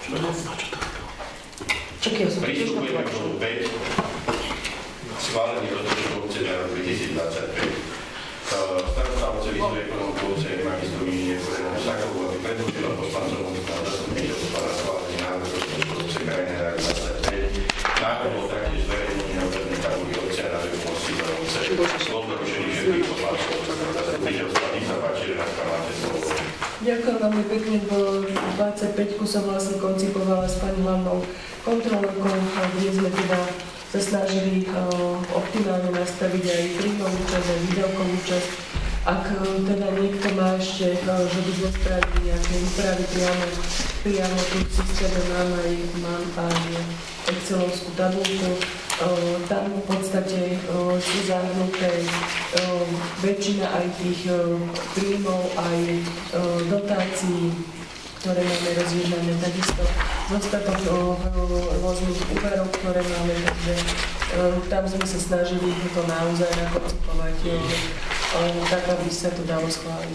Pristupujeme k bodu 5. Schválený rozpočtu obce na rok 2025. Starosta obce vyzvuje ekonomku obce magistru inžinierku Renatu Sakovú, aby predložila poslancom obecného zastupiteľstva na schválenie návrhu rozpočtu obce krajiny na rok 2025. Návrh bol taktiež zverejnený na webnej tabuli obce a na vedomosti do obce. Bol doručený všetkých poslancov obecného zastupiteľstva. Nech sa páči, Renátka, máte slovo. Ďakujem veľmi pekne, bo 25-ku som vlastne koncipovala s pani hlavnou kontrolórkou, kde sme teda sa snažili optimálne nastaviť aj príjmovú časť, aj výdavkovú časť. Ak teda niekto má ešte, že by sme spravili nejaké úpravy priamo tu v systéme, mám aj excelovskú tabulku. Tam v podstate sú zahrnuté väčšina aj tých príjmov, aj dotácií, ktoré máme rozjednané, takisto dostatok rôznych úverov, ktoré máme, takže tam sme sa snažili to naozaj nakoncipovať, tak aby sa to dalo schváliť.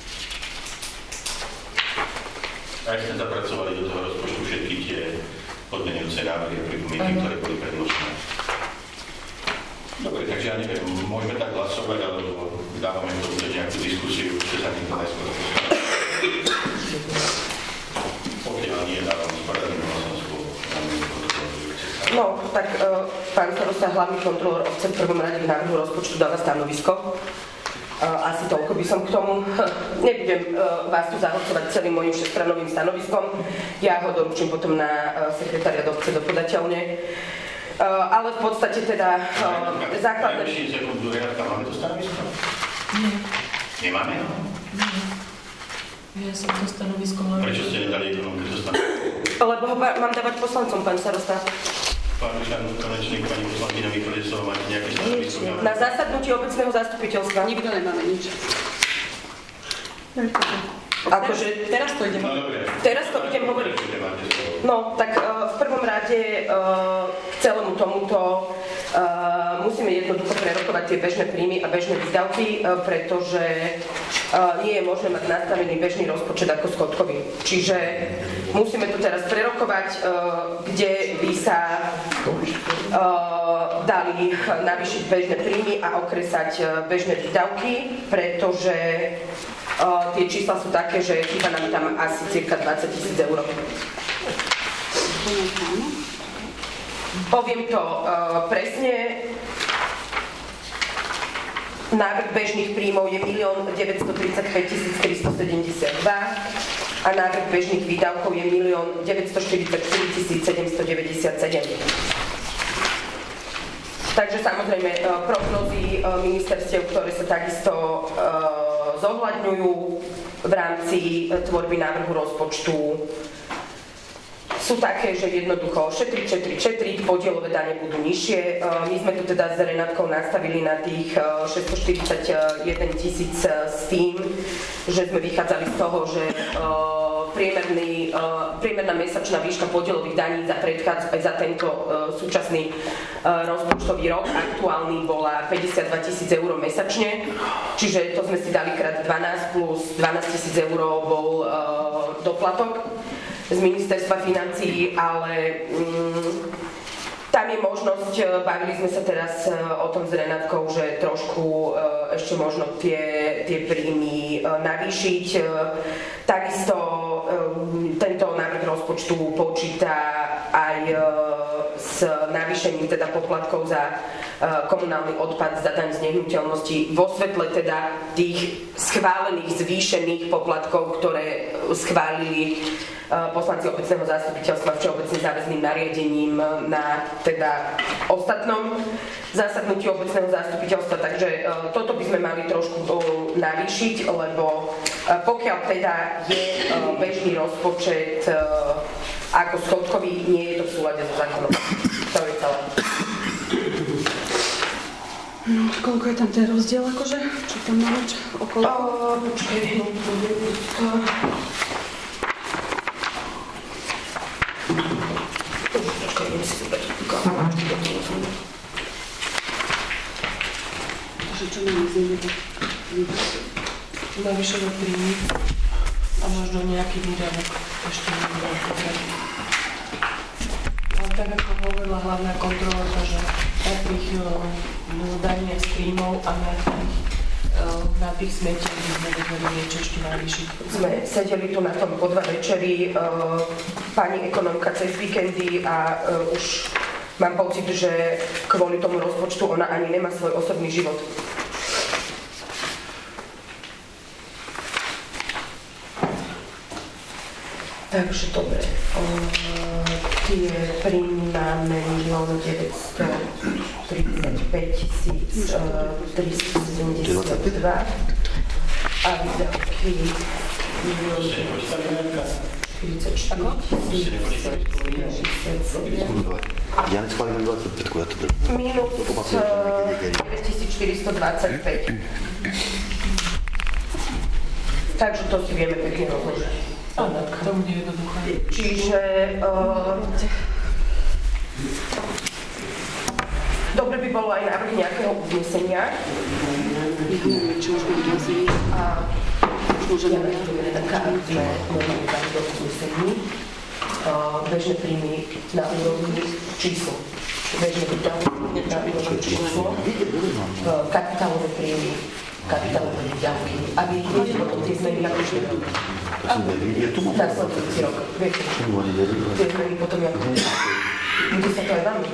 Aj ste zapracovali do toho rozpočtu všetky tie podmienujúce návrhy a pripomienky, ktoré boli predložené. Dobre, takže ja neviem, môžeme tak hlasovať, alebo dávame to už nejakú diskusiu, že sa niekto najskôr pokiaľ nie dávam sporadným hlasom slovo. No, tak pán starosta, hlavný kontrolór obce v prvom rade k návrhu rozpočtu dáva stanovisko. Asi toľko by som k tomu. Nebudem vás tu zahlcovať celým mojím 6-stranovým stanoviskom. Ja ho doručím potom na sekretariat obce do podateľne. Ale v podstate teda základné... Najvyššie sekundu, Renátka, máme to stanovisko? Nie. Nemáme? Nie. Ja som to stanovisko mala. Prečo ste nedali ekonomke to stanovisko? Lebo ho mám dávať poslancom, pán starosta. Pán Mišan Konečník, pani poslankyňa Mikolesová, máte nejaké stanovisko? Na zasadnutí obecného zastupiteľstva. Nikto nemáme nič. Akože... Teraz to idem. No dobre. Teraz to idem hovoriť. No, tak v prvom rade k celému tomuto musíme jednoducho prerokovať tie bežné príjmy a bežné výdavky, pretože nie je možné mať nastavený bežný rozpočet ako schodkový. Čiže musíme to teraz prerokovať, kde by sa dali navýšiť bežné príjmy a okresať bežné výdavky, pretože tie čísla sú také, že chýba nám tam asi cirka 20 000 eur. Poviem to presne. Návrh bežných príjmov je 1 935 372 a návrh bežných výdavkov je 1 944 797. Takže samozrejme prognozy ministerstiev, ktoré sa takisto zohľadňujú v rámci tvorby návrhu rozpočtu, sú také, že jednoducho šetriť, podielové dane budú nižšie. My sme to teda s Renátkou nastavili na tých 641 000 s tým, že sme vychádzali z toho, že priemerná mesačná výška podielových daní za tento súčasný rozpočtový rok aktuálny bola 52 000 eur mesačne, čiže to sme si dali krát 12 plus 12 000 eur bol doplatok z ministerstva financií, ale tam je možnosť, bavili sme sa teraz o tom s Renátkou, že trošku ešte možno tie príjmy navýšiť. Takisto tento návrh rozpočtu počíta aj s navýšením teda poplatkov za komunálny odpad, za daň z nehnuteľnosti vo svetle teda tých schválených zvýšených poplatkov, ktoré schválili poslanci obecného zastupiteľstva všeobecne záväzným nariadením na teda ostatnom zasadnutí obecného zastupiteľstva, takže toto by sme mali trošku navýšiť, lebo pokiaľ teda je bežný rozpočet ako schodkový, nie je to v súlade so zákonom. To je celé. No, koľko je tam ten rozdiel akože? Čo tam máme? Okolo? Počkej, Čo navyšové príjmy a možno nejaký výdavok ešte nebudem povedať. Ale tak ako hovorila hlavná kontrolórka, že na tých daniach z príjmov a na tých smetiach by sme vedeli niečo ešte navýšiť. Sme sedeli tu na tom po 2 večery, pani ekonomka cez víkendy a už mám pocit, že kvôli tomu rozpočtu ona ani nemá svoj osobný život. Takže dobre, tie príjmy máme 1 935 372 a výdavky 44 Ja neschválime 25, ja to beriem. minus 9425. Takže to si vieme pekne rozložiť. Áno, to bude jednoduché. Čiže dobre by bolo aj návrh nejakého uznesenia. Čo už mám uznesenie? A Môžeme taká, aby sme mohli dať do uznesení bežné príjmy na úrovni číslo. Bežné výdavky na úrovni číslo. Kapitálové príjmy, kapitálové výdavky. Aby viete potom tie zmeny na každý rok. Následujúci rok. Viete, tie zmeny potom ako bude sa to aj vám.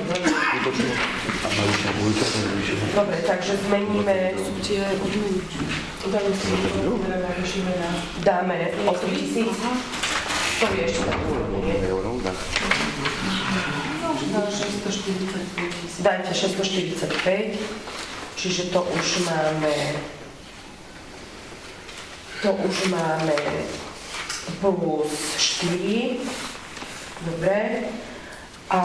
Dobre, takže zmeníme. Dáme o 3000. To je ešte tak úrovni, nie? Dajte 645. Čiže to už máme plus 4. Dobre. A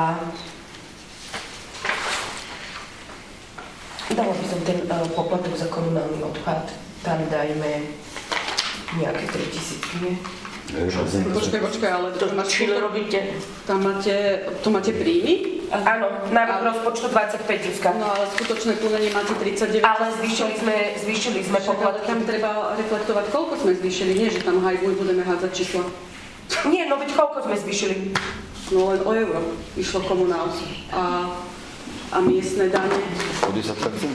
dala by som ten poplatok za komunálny odpad. Tam dajme nejaké 3000, nie? Počkaj, ale to máš robíte? Tam máte príjmy? Áno, návrh rozpočtu 25 Zuzka. No ale skutočné plnenie máte 39. Ale zvýšili sme poplatky. Tam treba reflektovať, koľko sme zvýšili, nie, že tam budeme hádzať čísla. Nie, no veď koľko sme zvýšili? No len o euro išlo komunál a miestne dane. O 10%?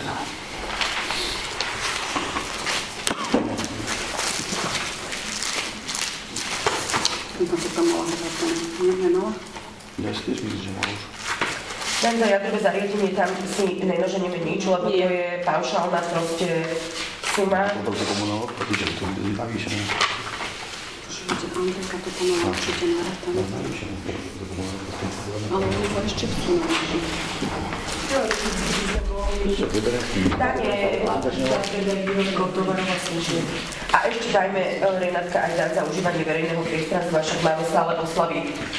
Tam mala nemala? Ja si tiež myslím, že mala už. Len za jadrové zariadenie tam si nenaženeme nič, lebo to je paušálna proste suma. Potom sa komunálov, protože to bude navýšené. Andrejka to pomáha určite narátame. Ale to ešte chcú navýšiť. A ešte dajme, Renátka, aj dať za užívanie verejného priestranstva, však máme stále oslavy.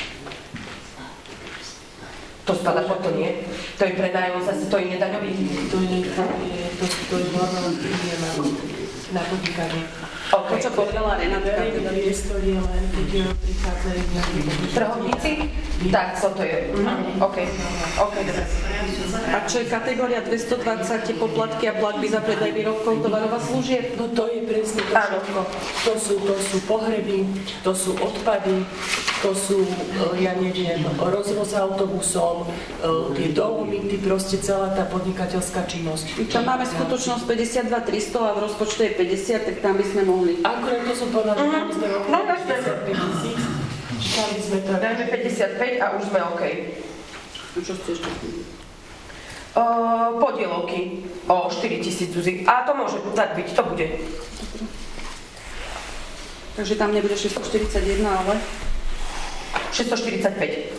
To spada pod to, nie? To je prenájom, zase to je nedaňový. To je hlavná príjem na podnikanie. To, čo povedala Renátka. Verejný priestor je len, keď prichádzajú nejaké trhovníci? Tak, toto je. OK, dobre. A čo je kategória 220, tie poplatky a platby za predaj výrobkov tovarov a služieb? No to je presne to všetko. To sú pohreby, to sú odpady, to sú, ja neviem, rozvoz autobusom, tie dolomity, proste celá tá podnikateľská činnosť. Tam máme skutočnosť 52 300 a v rozpočte je 50, tak tam by sme mohli. Akurát to som povedala, že tam by sme mohli 55 000. Dajme 55 a už sme OK. Čo ste ešte? Podielovky o 4000 Zuzi. A to môže tak byť, to bude. Takže tam nebude 641, ale? 645.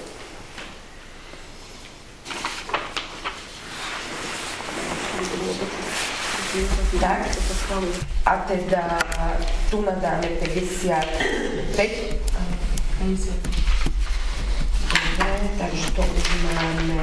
Tak. A teda tu nadáme 55. Dobre, takže to už máme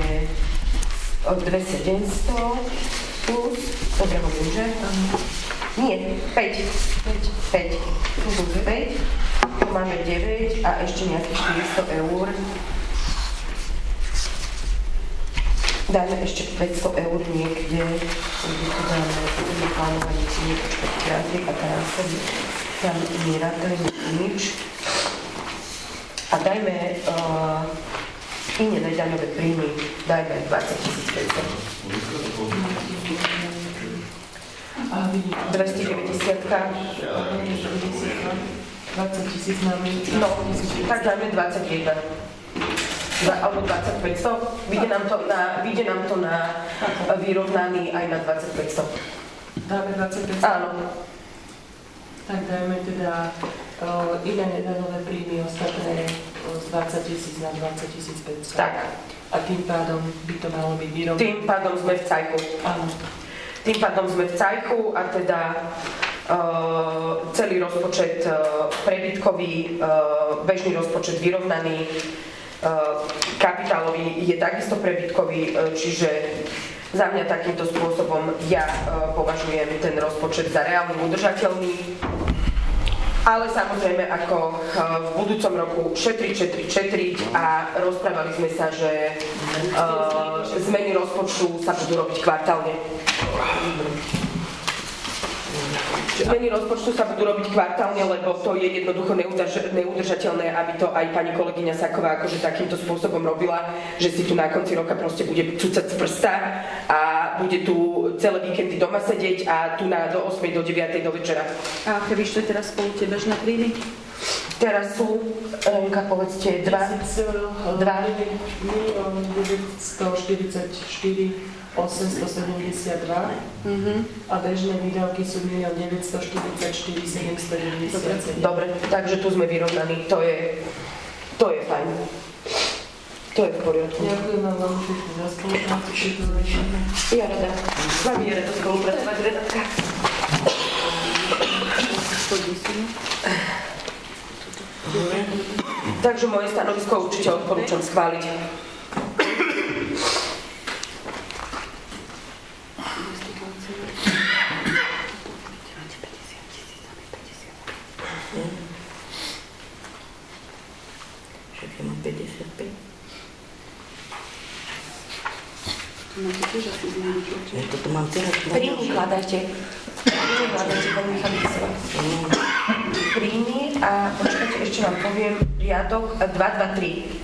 2700 plus, dobre hovorím, že? Nie, 5. Plus 5. Tu máme 9 a ešte nejakých 400 eur Dáme ešte 500 eur niekde, kde to dáme plánovanie si nepočkať granty a transfery. Tam nerátajme nič. A dajme iné nedaňové príjmy, dajme 20 500. 290. 20 000 máme. No, tak dáme 21. Alebo 20 500. Vyjde nám to na vyrovnaný aj na 20 500. Dáme 20 500? Áno. Tak dajme teda iné nedaňové príjmy ostatné z 20 000 na 20 500. Tak. A tým pádom by to malo byť vyrovnané. Tým pádom sme v cajku. Áno. Tým pádom sme v cajku a teda celý rozpočet prebytkový, bežný rozpočet vyrovnaný, kapitálový je takisto prebytkový, čiže za mňa takýmto spôsobom ja považujem ten rozpočet za reálny, udržateľný. Ale samozrejme, ako v budúcom roku šetriť a rozprávali sme sa, že zmeny rozpočtu sa budú robiť kvartálne. Zmeny rozpočtu sa budú robiť kvartálne, lebo to je jednoducho neudržateľné, aby to aj pani kolegyňa Saková akože takýmto spôsobom robila, že si tu na konci roka proste bude cucať z prsta a bude tu celé víkendy doma sedieť a tu do 8. do 9. do večera. A aké vyšli teraz spolu tie bežné príjmy? Teraz sú, Renka, povedzte, 2 1 944 872 a bežné výdavky sú 1 944 797. Dobre, takže tu sme vyrovnaní, to je fajn. To je v poriadku. Ďakujem vám veľmi pekne za spoluprácu. Ja rada. S vami je rada spolupracovať, Renátka. Takže moje stanovisko určite odporúčam schváliť. Toto mám teraz. Príjmy kladajte. Pani Michalisová. Príjmy a počkajte, ešte vám poviem riadok 223.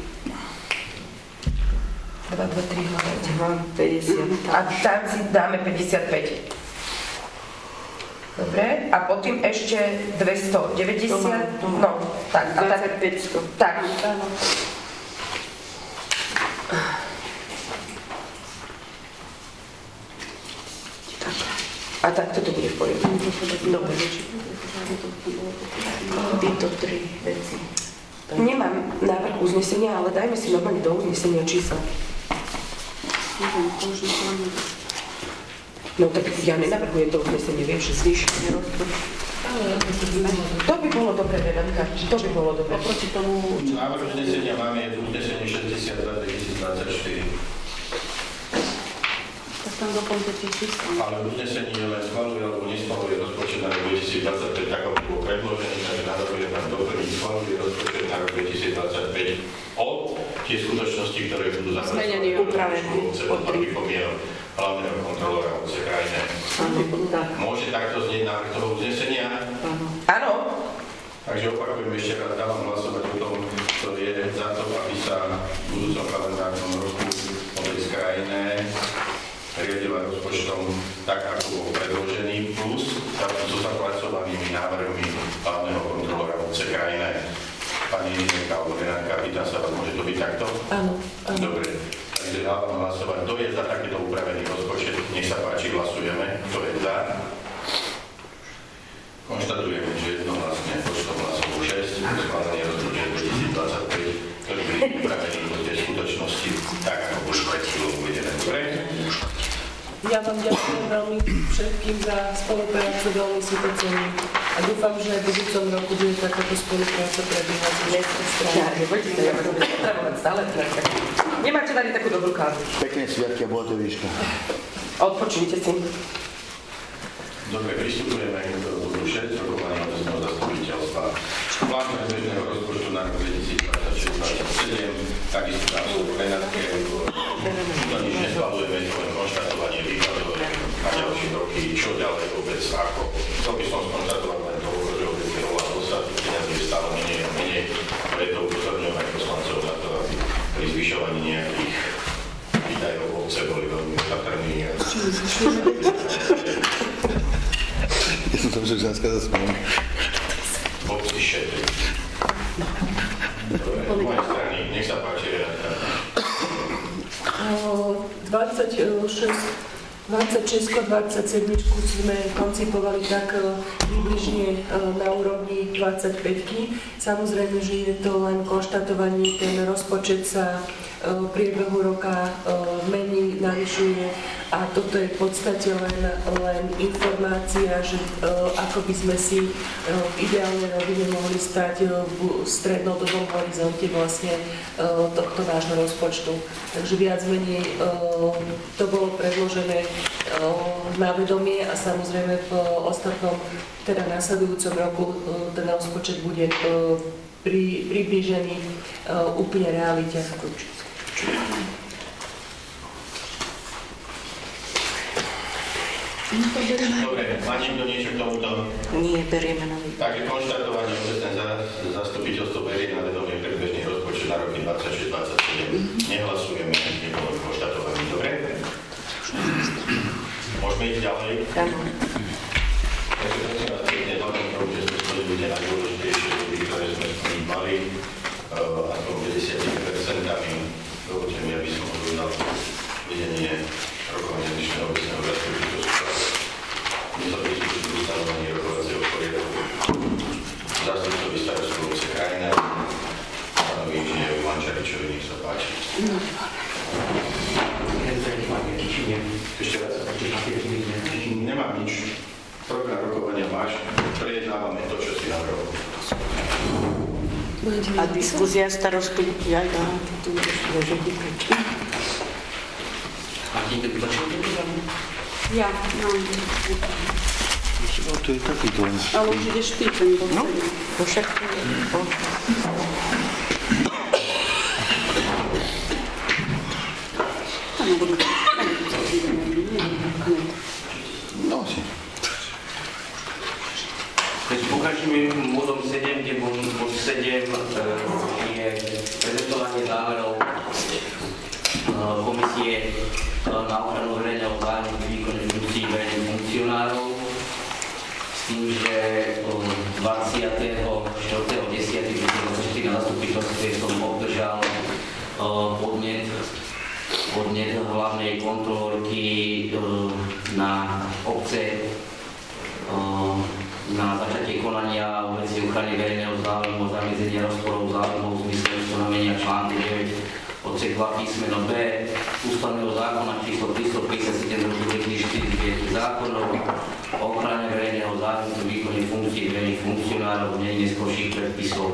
223 hľadajte. Mám 50. A tam si dáme 55. Dobre, a potom ešte 290. No, tak. A tak 500. Tak. A tak toto bude v poriadku. Dobre. Tieto 3 veci. Nemám návrh uznesenia, ale dajme si normálne do uznesenia čísla. No tak ja nenavrhujem to uznesenie, viem, že zvýšenie rozpočtu. To by bolo dobre, Renátka. To by bolo dobre. Oproti tomu... Návrh uznesenia máme je uznesenie 62-2024. Tam doplňte tie čísla. Ale uznesenie len schvaluje alebo neschvaluje rozpočet na rok 2025, tak ako bolo predložený, takže navrhujem tam doplniť schvaluje rozpočet na rok 2025 od tie skutočnosti, ktoré budú zmenené, upravené od pripomienok hlavného kontrolóra obce krajine. Môže takto znieť návrh toho uznesenia? Áno. Takže opakujem ešte raz, dávam hlasovať o tom, čo je za to, aby sa v budúcom kalendárnom roku obec krajine riadila rozpočtom tak, ako bol predložený, plus so zapracovanými návrhmi hlavného kontrolóra obce krajine. Pani Renka alebo Renátka, pýtam sa vás, môže to byť takto? Áno. Dobre, takže dávam hlasovať. Kto je za takýto upravený rozpočet? Nech sa páči, hlasujeme. Kto je za? Konštatujeme, že jednohlasne počtom hlasov 6, schválenie rozpočet 2025, ktorý je upravený do tej skutočnosti tak, ako bolo pred chvíľou uvedené. Dobre? Ja vám ďakujem veľmi všetkým za spoluprácu, veľmi si to cením. A dúfam, že aj v budúcom roku bude takáto spolupráca prebiehať. Nebojte sa, ja budem potrebovať stále. Nemáte tady takú dobrú kávu. Pekné sviatky a bola to výška. Odpočujte si. Dobre, pristupujeme k bodu 6, rokovania obecného zastupiteľstva. Plán bežného rozpočtu na rok 2026-2027, takisto na slovo Renátke. nič neschvalujeme, to len konštatovanie výkladov na ďalšie roky, čo ďalej vôbec ako. Chcel by som skonštatovať len toho, že vôbec je rola dosad, peniazí je stále menej a menej, preto upozorňujem aj poslancov na to, aby pri zvyšovaní nejakých výdajov obce boli veľmi opatrní. Ja som sa však ženská zaspomenul. Obci šetri. Dobre, z mojej strany, nech sa páči, Renátka. 26-27 sme koncipovali tak približne na úrovni 25. Samozrejme, že je to len konštatovanie, ten rozpočet sa v priebehu roka mení, navyšuje a toto je v podstate len informácia, že ako by sme si v ideálnej rovine mohli stať v strednodobom horizonte vlastne tohto vášho rozpočtu. Takže viac menej to bolo predložené na vedomie a samozrejme v ostatnom, teda nasledujúcom roku ten rozpočet bude priblížený úplne realite. Dobre, má niekto niečo k tomuto? Nie, berieme na vedomie. Takže konštatovanie, obecné zastupiteľstvo berie na vedomie predbežný rozpočet na roky 26-27. Nehlasujeme, nebolo konštatovaný. Dobre? Môžeme ísť ďalej? Áno. Takže prosím vás, pekne, hlavne tomu, že sme splnili najdôležitejšie body, ktoré sme mali, aspoň 50%. Dovolte mi, aby som odvedal vedenie rokovania dnešného obecného zastupiteľstva. Nezapísku ustanovenie rokovacieho poriadku. Zástupcovi starostu obce Krajina, pánovi inžinierovi Mančaričovi, nech sa páči. Ešte raz? Nemám nič. Program rokovania máš. Prejednávame to, čo si navrhol. A diskuzia starostu, ja dám, tu môže byť. A niekto vybačil ten program? Ja mám. To je takýto len. Ale už ideš ty, ten bod. No, však No si. Takže pokračujeme bodom 7, kde bod 7 je prezentovanie záverov komisie na ochranu verejného zájmu pri výkone funkcií verejných funkcionárov s tým, že 24.10.2024 na zastupiteľstve som obdržal podnet hlavnej kontrolórky na obce na začatie konania o veci ochrany verejného záujmu, zamedzenia rozporov záujmov v zmysle ustanovenia článku 9 odsek 2 písmeno B ústavného zákona číslo 357/2004 zákonov o ochrane verejného záujmu pri výkone funkcií verejných funkcionárov v neskorších predpisov.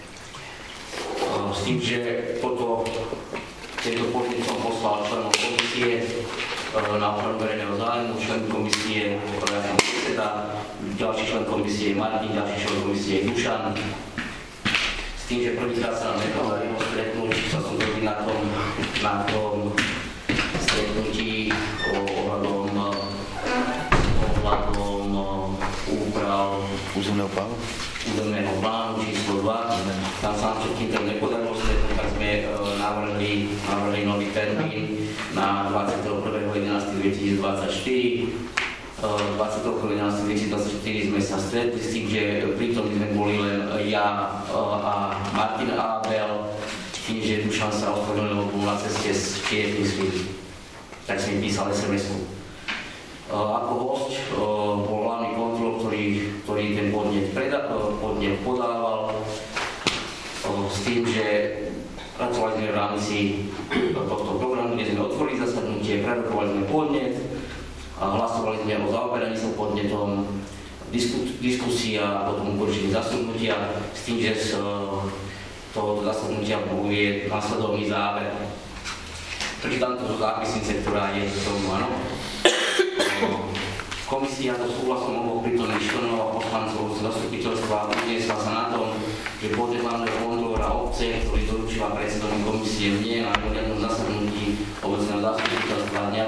S tým, že tento podnet som poslal členom komisie na ochranu verejného záujmu, člen komisie, ja som predseda, ďalší člen komisie je Martin, ďalší člen komisie je Dušan. S tým, že prvýkrát sa nám nepodarilo stretnúť, chcel som robiť na tom stretnutí ohľadom úprav územného plánu číslo 2. Tam sa nám všetkým to nepodarilo stretnúť, tak sme navrhli nový termín na 21.11.2024. 21.11.2024 sme sa stretli s tým, že prítomní sme boli len ja a Martin a Abel, tým, že Dušan sa ospravedlnil, lebo bol na ceste z Čiech, myslím. Tak som mi písal SMS-ku. Ako host bol hlavný kontrolór, ktorý ten podnet podával s tým, že pracovali sme v rámci tohto programu, kde sme otvorili zasadnutie, prerokovali sme podnet, hlasovali sme o zaoberaní sa podnetom, diskusia a potom ukončenie zasadnutia s tým, že z tohoto zasadnutia bude následovný záver. Prečítam to zo zápisnice, ktorá je v tomu, áno. Komisia so súhlasom oboch prítomných členov a poslancov zastupiteľstva uniesla sa na tom, že podľa hlavného kontrolóra obce, ktorý doručila predsedovi komisie mne na mimoriadnom zasadnutí obecného zastupiteľstva dňa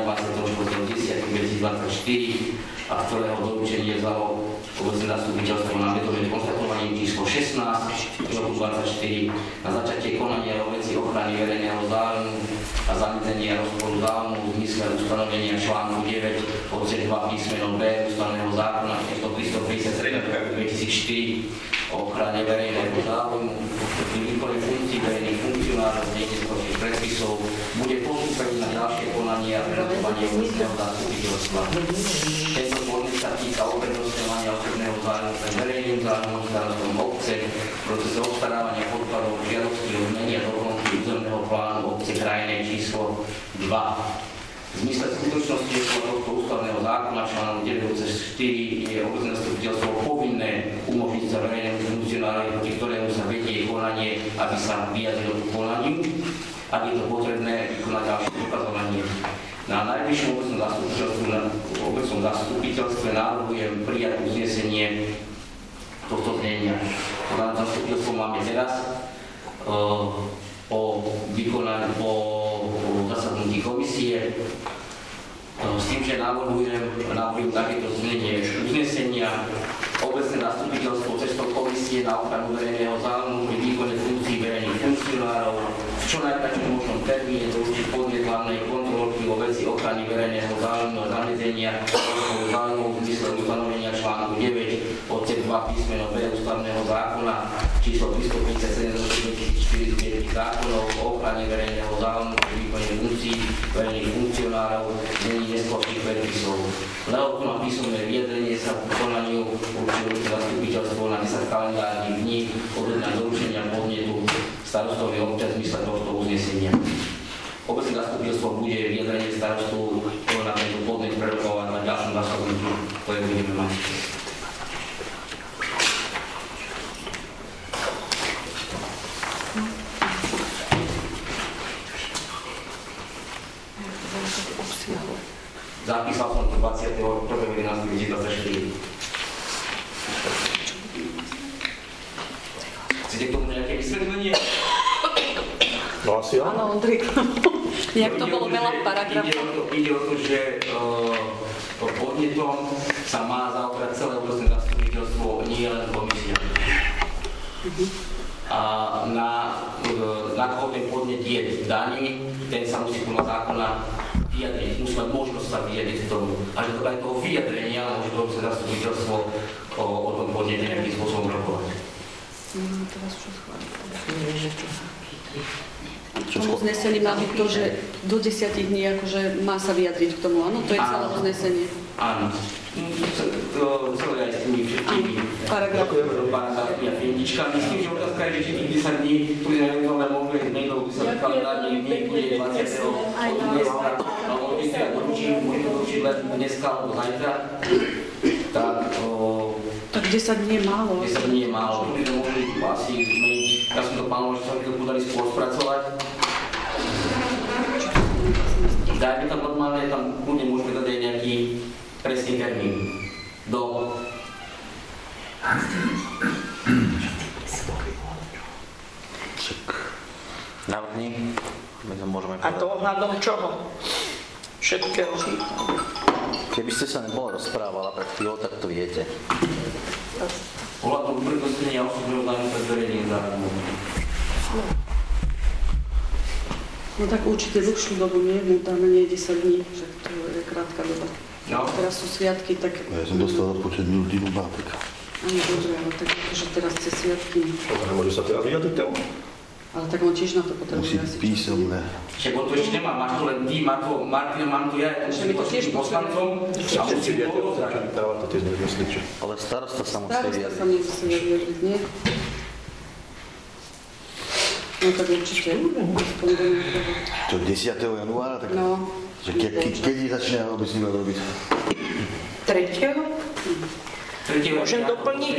24.10.2024 a ktorého doručenie vzalo obecné zastupiteľstvo na vedomie konštatovaním číslo 16 roku 24 na začatie konania o veci ochrany verejného záujmu a zamedzenia rozporu záujmu v zmysle ustanovenia článku 9 odsek 2 písmeno B ústavného zákona číslo 357 2004 o ochrane verejného záujmu pri výkone funkcií verejných funkcionárov z neskôrších predpisov bude postúpený na ďalšie konanie a prerokovanie obecného zastupiteľstva. Tento podnet sa týka uprednostňovania osobného záujmu pre verejným záujmom starostom obce v procese obstarávania podkladov žiadosti o zmeny a doplnky územného plánu obce krajnej číslo 2. V zmysle skutočnosti tohto ústavného zákona článok 9.4 je obecné zastupiteľstvo povinné umožniť sa verejnému funkcionárovi, proti ktorému sa vedie konanie, aby sa vyjadril k konaniu, ak je to potrebné vykonať ďalšie dokazovanie. Na najvyššom obecnom zastupiteľstve navrhujem prijať uznesenie tohto znenia. Na zastupiteľstvo máme teraz po zasadnutí komisie s tým, že navrhujem takéto znenie uznesenia. Obecné zastupiteľstvo cestou komisie na ochranu verejného záujmu pri výkone funkcií verejných funkcionárov v čo najkračšom možnom termíne doručiť podnet hlavnej kontrolky o veci ochrany verejného záujmu a zamedzenia rozporu záujmov v zmysle ustanovenia článku 9 odsek 2 písmeno B ústavného zákona číslo 357/2004 zákonov o ochrane verejného záujmu pri výkone funkcií verejných funkcionárov není neskôrších predpisov. Lehotu na písomné vyjadrenie sa v konaniu určujúce zastupiteľstvo na 10 kalendárnych dní od dňa doručenia podnetu starostovi obce v zmysle tohto uznesenia. Obecné zastupiteľstvo bude vyjadrenie starostu na tento podnet prerokovať na ďalšom zasadnutí, ktoré budeme mať. Zapísal som to 21.11.2024. Chcete k tomu nejaké vysvetlenie? No asi áno, Ondrik. Jak to bolo veľa paragrafov. Ide o to, že podnetom sa má zaoberať celé obecné zastupiteľstvo, nie len komisia. A na koho ten podnet je daný, ten sa musí podľa zákona vyjadriť, musí mať možnosť sa vyjadriť k tomu. A že to aj toho vyjadrenia môže to obecné zastupiteľstvo o tom podnete nejakým spôsobom rokovať. V tom uznesení má byť to, že do 10 dní akože má sa vyjadriť k tomu, áno? To je celé uznesenie. Áno. Celé aj s tými všetkými paragrafmi a fintičkami. S tým, že otázka je, že či tých 10 dní, ktorý sme eventuálne mohli niekto sa kalendárnych dní, bude 20. od dneska, alebo od dneska môžeme doručiť len dneska alebo zajtra, tak 10 dní je málo. 10 dní je málo. My sme mohli asi zmeniť, ja som to plánoval, že sa mi to podali skôr spracovať. Dajme tam normálne, tam kľudne môžeme dať aj nejaký presný termín. Do... Navrhni. A to ohľadom čoho? Všetkého. Keby ste sa nebolo rozprávala pred chvíľou, tak to viete. Ohľadom uprednostnenia osobného záujmu pred verejným záujmom. No tak určite dlhšiu dobu, nie? Dáme nie 10 dní, že to je krátka doba. No. Teraz sú sviatky, tak... Ja som dostal odpočet minulý týždeň tak. Ani dobre, ale tak akože teraz cez sviatky... Nemôže sa teraz vyjadriť tomu? Ale tak on tiež na to potrebuje. Musí písomné. Však on to ešte nemá, máš to len ty, Martin, mám to ja, my to tiež poslancom. A musí viete, dáva to tiež nezmyslíče. Ale starosta sa musí vyjadriť. Starosta sa musí vyjadriť, nie? No tak určite. Čo, 10. januára? Tak... No. Kedy začne s nimi robiť? 3. Môžem doplniť?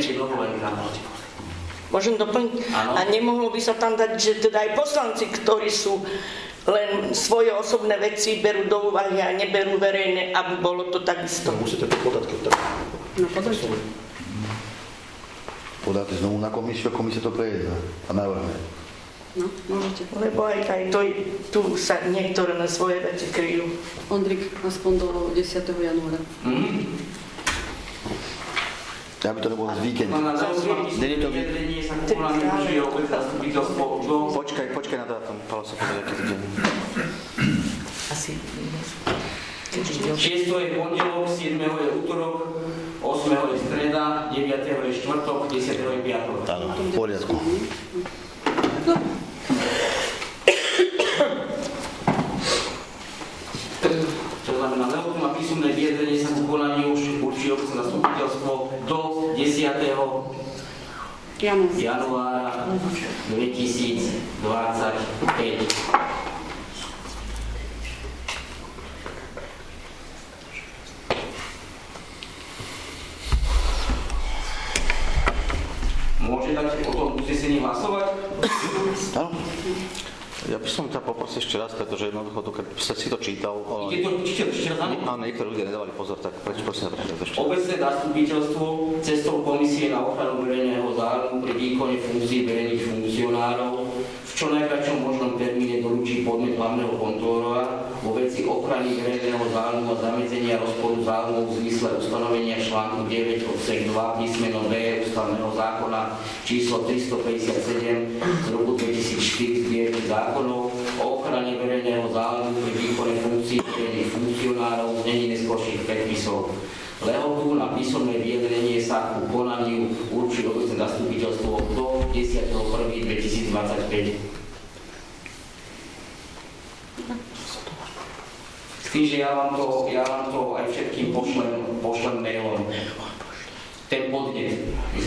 Môžem doplniť? A nemohlo by sa tam dať, že teda aj poslanci, ktorí sú len svoje osobné veci berú do úvahy a neberú verejné, aby bolo to takisto. Musíte to podať, keď tak. No podať. podáte znovu na komisiu a komisia to prejedná a navrhne. No, môžete. Lebo aj tu sa niektoré na svoje veci kryjú. Ondrik, aspoň do 10. januára. Aby to nebolo z víkendu. Není to vyjadrenie sa konaní určuje obecné zastupiteľstvo do... Počkaj na dátum, Paolo sa povedal, aký deň. Asi. 6. je pondelok, 7. je útorok, 8. je streda, 9. je štvrtok, 10. je piatok. Áno, v poriadku. To znamená, lehotu na písomné vyjadrenie sa ku konaniu určuje obecné zastupiteľstvo do 10. januára 2025. Môže dať o tom uznesení hlasovať? Áno. Ja by som ťa poprosil ešte raz, pretože jednoducho, keď sa si to čítal... Áno, niektorí ľudia nedávali pozor, tak prečo prosím sa prečítať ešte? Obecné zastupiteľstvo cestou komisie na ochranu verejného záujmu pri výkone funkcií verejných funkcionárov v čo najkračšom možnom termíne doručí podnet hlavného kontrolóra vo veci ochrany verejného záujmu a zamedzenia rozporu záujmov v zmysle ustanovenia článku 9 odsek 2 písmeno B ústavného zákona číslo 357 z roku 2004 zbierky zákonov o ochrane verejného záujmu pri výkone funkcií verejných funkcionárov znení neskôrších predpisov. Lehotu na písomné vyjadrenie sa ku konaniu určí obecné zastupiteľstvo do 10.1.2025. S tým, že ja vám to aj všetkým pošlem mailom. Ten podnet z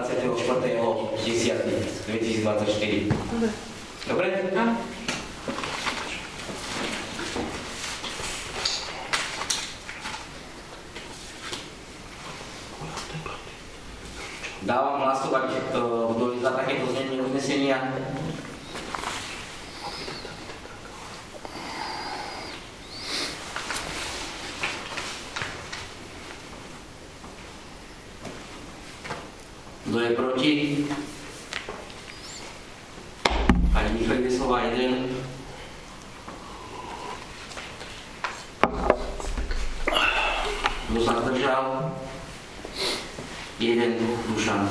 24.10.2024. Dobre? Áno. Dávam hlasovať, kto je za takéto znenie uznesenia. Kto je proti? Pani Michal Veselová 1. Kto sa zdržal? 1. Dušan.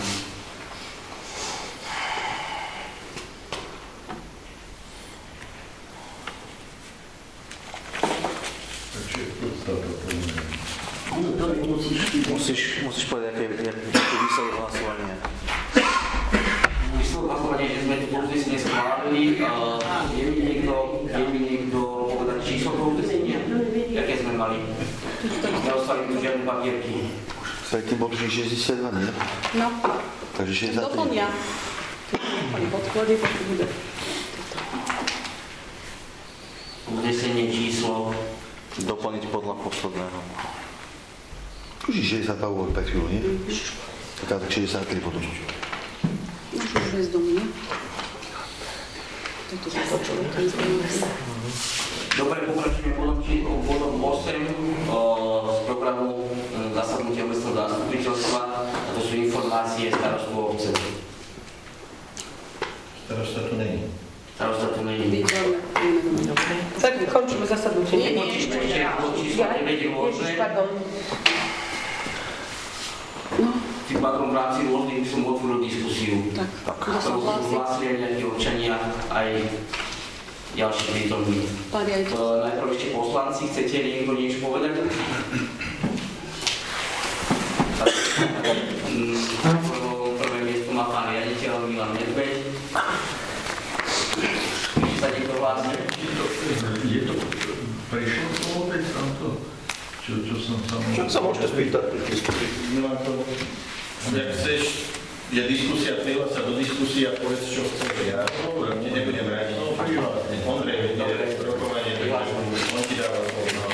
Musíš povedať, aké výsledky hlasovania. Výsledok hlasovania, že sme tu uznesenie schválili. Je mi niekto povedať číslo toho uznesenia? Jaké sme mali? Neostali tu žiadne papierky. Predtým bol 62, nie? No. Takže 63. Doplnia. Podklady, potom bude. Uznesenie číslo. Doplniť podľa posledného. Už 62 bolo pred chvíľu, nie? Tak 63 potom. Môžu už bez domu, nie? Toto sa Dobre, pokračujeme bodom 8 z programu zasadnutia obecného zastupiteľstva. A to sú informácie starostu obce. Starosta tu není. Starosta tu není. Tak končíme zasadnutie. Nie, ešte číslo 9 je rôzne. Tým pádom v rámci rôznych by som otvoril diskusiu. Tak. Ktorú sú hlásili aj nejakí občania, aj ďalší prítomní. Najprv ešte poslanci, chcete niekto niečo povedať? Prvé miesto má pán riaditeľ Milan Nedveď. Ešte sa niekto hlási? Je to prešlo to vôbec tamto? Čo som sa môžem... Čo sa môžete spýtať? Milan, to... Jak chceš, je diskusia, prihľad sa do diskusie a povedz, čo chcete. Ja to nebudem radiť. Ondrej, rokovanie, on ti dáva slovo.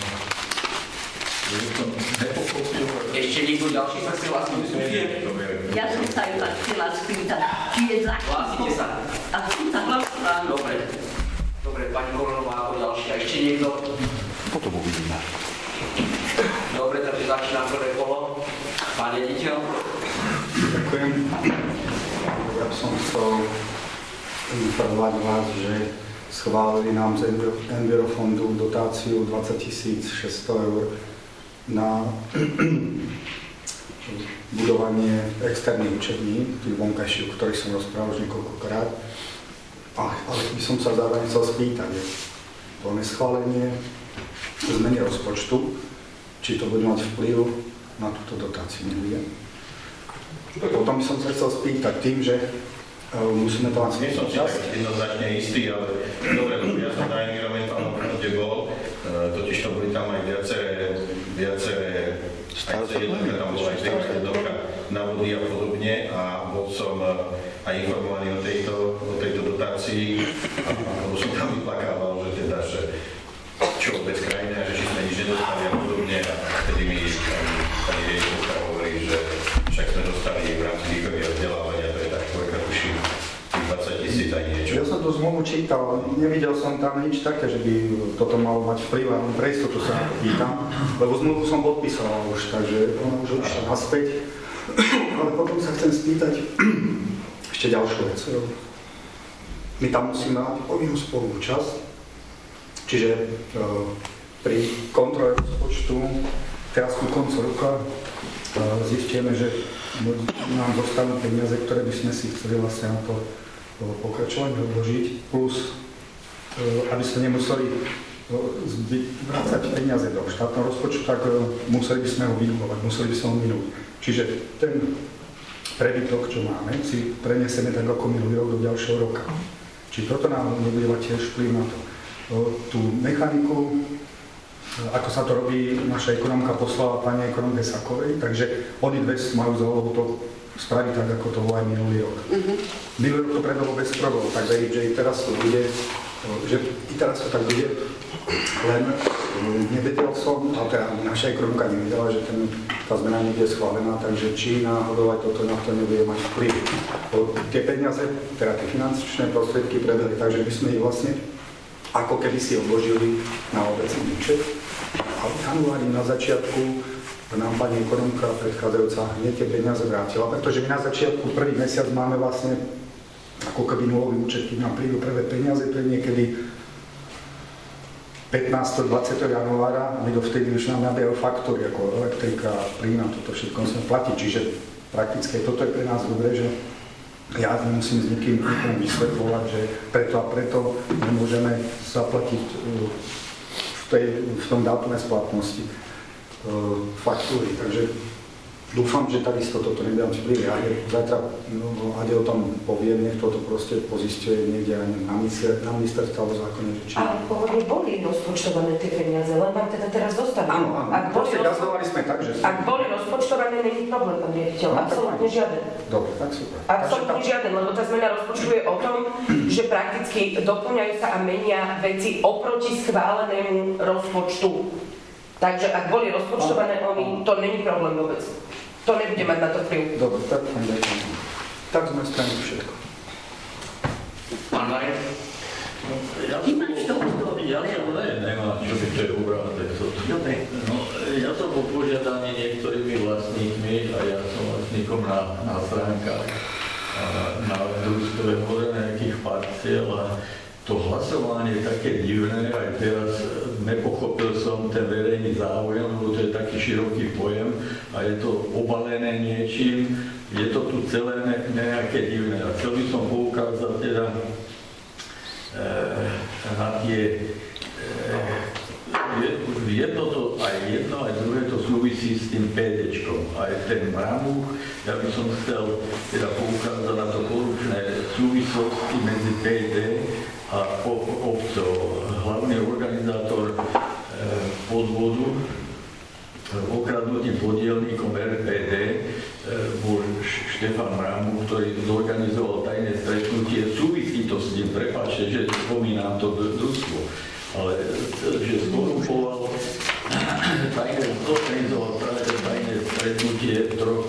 Ešte niekto ďalší sa chce hlásiť do diskusie? Ja som sa iba chcela spýtať, či je zákon. Hlásite sa. A som sa hlásila. Dobre, pani Koronová ako ďalšia. Ešte niekto? Potom uvidíme. Dobre, takže začínam prvé kolo. Pán riaditeľ. Ďakujem. Ja by som chcel informovať vás, že schválili nám z Envirofondu dotáciu 20 600 eur na budovanie externých učební, tých vonkajších, o ktorých som rozprával už niekoľkokrát. Ale by som sa zároveň chcel spýtať, to neschválenie zmeny rozpočtu, či to bude mať vplyv na túto dotáciu, nebude. Potom by som sa chcel spýtať tým, že musíme to mať... Nie som si tak jednoznačne istý, ale dobre, ja som na environmentálnom prúde bol, totiž to boli tam aj viaceré jednotka, tam bola aj technická na vody a podobne a bol som aj informovaný o tejto dotácii a som tam vyplakával, že teda, že čo vôbec krajina, že či sme nič nedostali a podobne a vtedy mi pani riaditeľka hovorí, že však sme dostali v rámci výchovy a vzdelávania, to je tak koľka tuším, 20 000 aj niečo. Ja som tú zmluvu čítal, nevidel som tam nič také, že by toto malo mať vplyv, ale pre istotu sa na to pýtam, lebo zmluvu som podpísal už, takže ona už išla naspäť. Ale potom sa chcem spýtať ešte ďalšiu vec. My tam musíme mať povinnú spoluúčasť, čiže pri kontrole rozpočtu teraz ku koncu roka zistíme, že nám zostanú peniaze, ktoré by sme si chceli vlastne na to pokračovať, odložiť, plus aby sme nemuseli vrácať peniaze do štátneho rozpočtu, tak museli by sme ho vynúlovať, museli by sme ho minúť. Čiže ten prebytok, čo máme, si preniesieme tak ako minulý rok do ďalšieho roka. Či toto nám nebude mať tiež vplyv na to. Tú mechaniku, ako sa to robí, naša ekonomka poslala pani ekonomke Sakovej, takže oni dve majú za úlohu to spraviť tak, ako to bolo aj minulý rok. Minulý rok to prebehlo bez problémov, tak verím, že i teraz to bude, tak bude, len nevedel som, a teda naša ekonomka nevedela, že tá zmena nebude schválená, takže či náhodou aj toto na to nebude mať vplyv. Tie peniaze, teda tie finančné prostriedky prebehli, takže by sme ich vlastne ako keby si odložili na obecný účet. A v januári na začiatku nám pani ekonomka predchádzajúca hneď tie peniaze vrátila, pretože my na začiatku prvý mesiac máme vlastne ako keby nulový účet, keď nám prídu prvé peniaze, to je niekedy 15. 20. januára a my dovtedy už nám nabíjajú faktúry ako elektrika, plyn a toto všetko musíme platiť, čiže prakticky toto je pre nás dobré, že ja nemusím s nikým vysvetľovať, že preto a preto nemôžeme zaplatiť v tom dátume splatnosti faktúry. Takže dúfam, že takisto toto nebudem vplyv. Zajtra Ade o tom poviem, nech toto proste pozisťuje niekde aj na ministerstve alebo zákone. Ale pôvodne boli rozpočtované tie peniaze, len vám teda teraz dostali. Áno, gazdovali sme tak, že... Ak boli rozpočtované, není problém, pán riaditeľ. Absolútne žiaden. Dobre, tak super. Absolútne žiaden, lebo tá zmena rozpočtu je o tom, že prakticky doplňajú sa a menia veci oproti schválenému rozpočtu. Takže ak boli rozpočtované, to není problém vôbec. To nebude mať na to vplyv. Dobre, tak ďakujem. Tak sme spravili všetko. Pán Marek? Nemá, čo by to je ubráte. No, ja som bol požiadaný niektorými vlastníkmi a ja som vlastníkom na stránkach na družstve nejakých parciel a to hlasovanie je také divné, aj teraz nepochopil som ten verejný záujem, lebo to je taký široký pojem a je to obalené niečím, je to tu celé nejaké divné. A chcel by som poukázať teda na tie jedno, aj druhé to súvisí s tým PDčkom. Aj ten Mramúch, ja by som chcel teda poukázať na to korupčné súvislosti medzi PD a obcov. Hlavný organizátor podvodu okradnutým podielníkom RPD bol Štefan Mramúch, ktorý zorganizoval tajné stretnutie. Súvisí to s tým, prepáčte, že spomínam to družstvo, ale že skorumpoval zorganizoval práve tajné stretnutie troch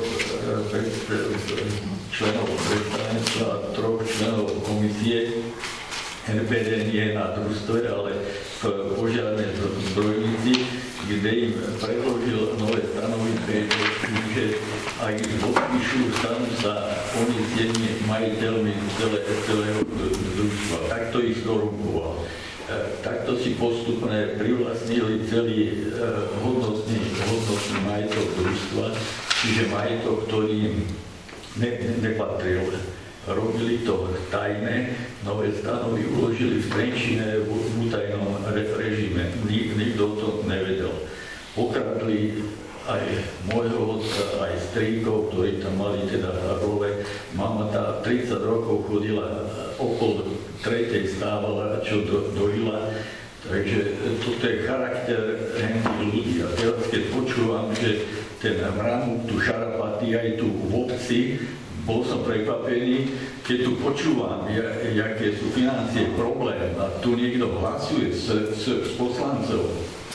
členov predstavenstva a troch členov komisie. RPD nie je na družstve, ale v požiarnej zbrojnici, kde im predložil nové stanovisko, že ak ich podpíšu, stanú sa oni tými majiteľmi celého družstva. Takto ich skorumpoval. Takto si postupne privlastnili celý hodnotný majetok družstva, čiže majetok, ktorý im nepatril. Robili to tajné, nové stanovy uložili v Trenčine v útajnom režime. Nikto o tom nevedel. Okradli aj môjho otca, aj strýkov, ktorí tam mali teda role. Mama tá 30 rokov chodila okolo tretej, stávala, čo dojila. Takže toto je charakter tých ľudí. A teraz keď počúvam, že ten mramuk tu šarapatý aj tu v obci, bol som prekvapený, keď tu počúvam, jaké sú financie, problém, a tu niekto hlasuje s poslancov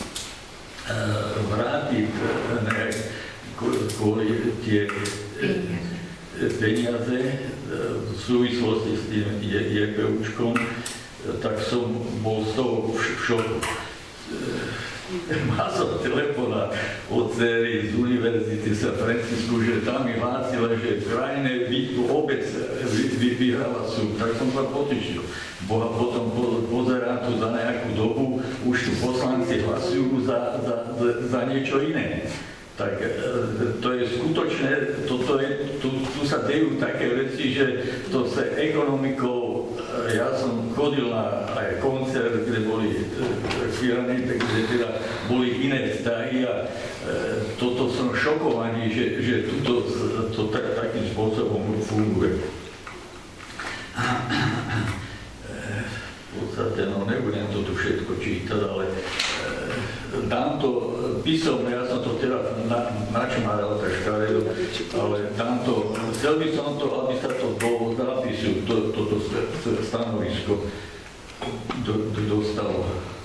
vrátiť kvôli tie peniaze v súvislosti s tým JPUčkom, tak som bol z toho v šoku. Mal som telefonát od dcery z Univerzity San Francisco, že tam mi hlásila, že krajné obec vyhrala súd. Tak som sa potešil. Boha potom pozerám tu za nejakú dobu, už tu poslanci hlasujú za niečo iné. Tak to je skutočné, tu sa dejú také veci, že to sa ekonomikou, ja som chodil na aj koncert, kde boli firmy, kde teda boli iné vztahy a toto som šokovaný, že to takým spôsobom funguje. V podstate, nebudem to tu všetko čítať, ale dám to písomne, ja som to teda načmáral tak škaredo, ale dám to, chcel by som to, aby sa to do zápisu, toto stanovisko dostalo.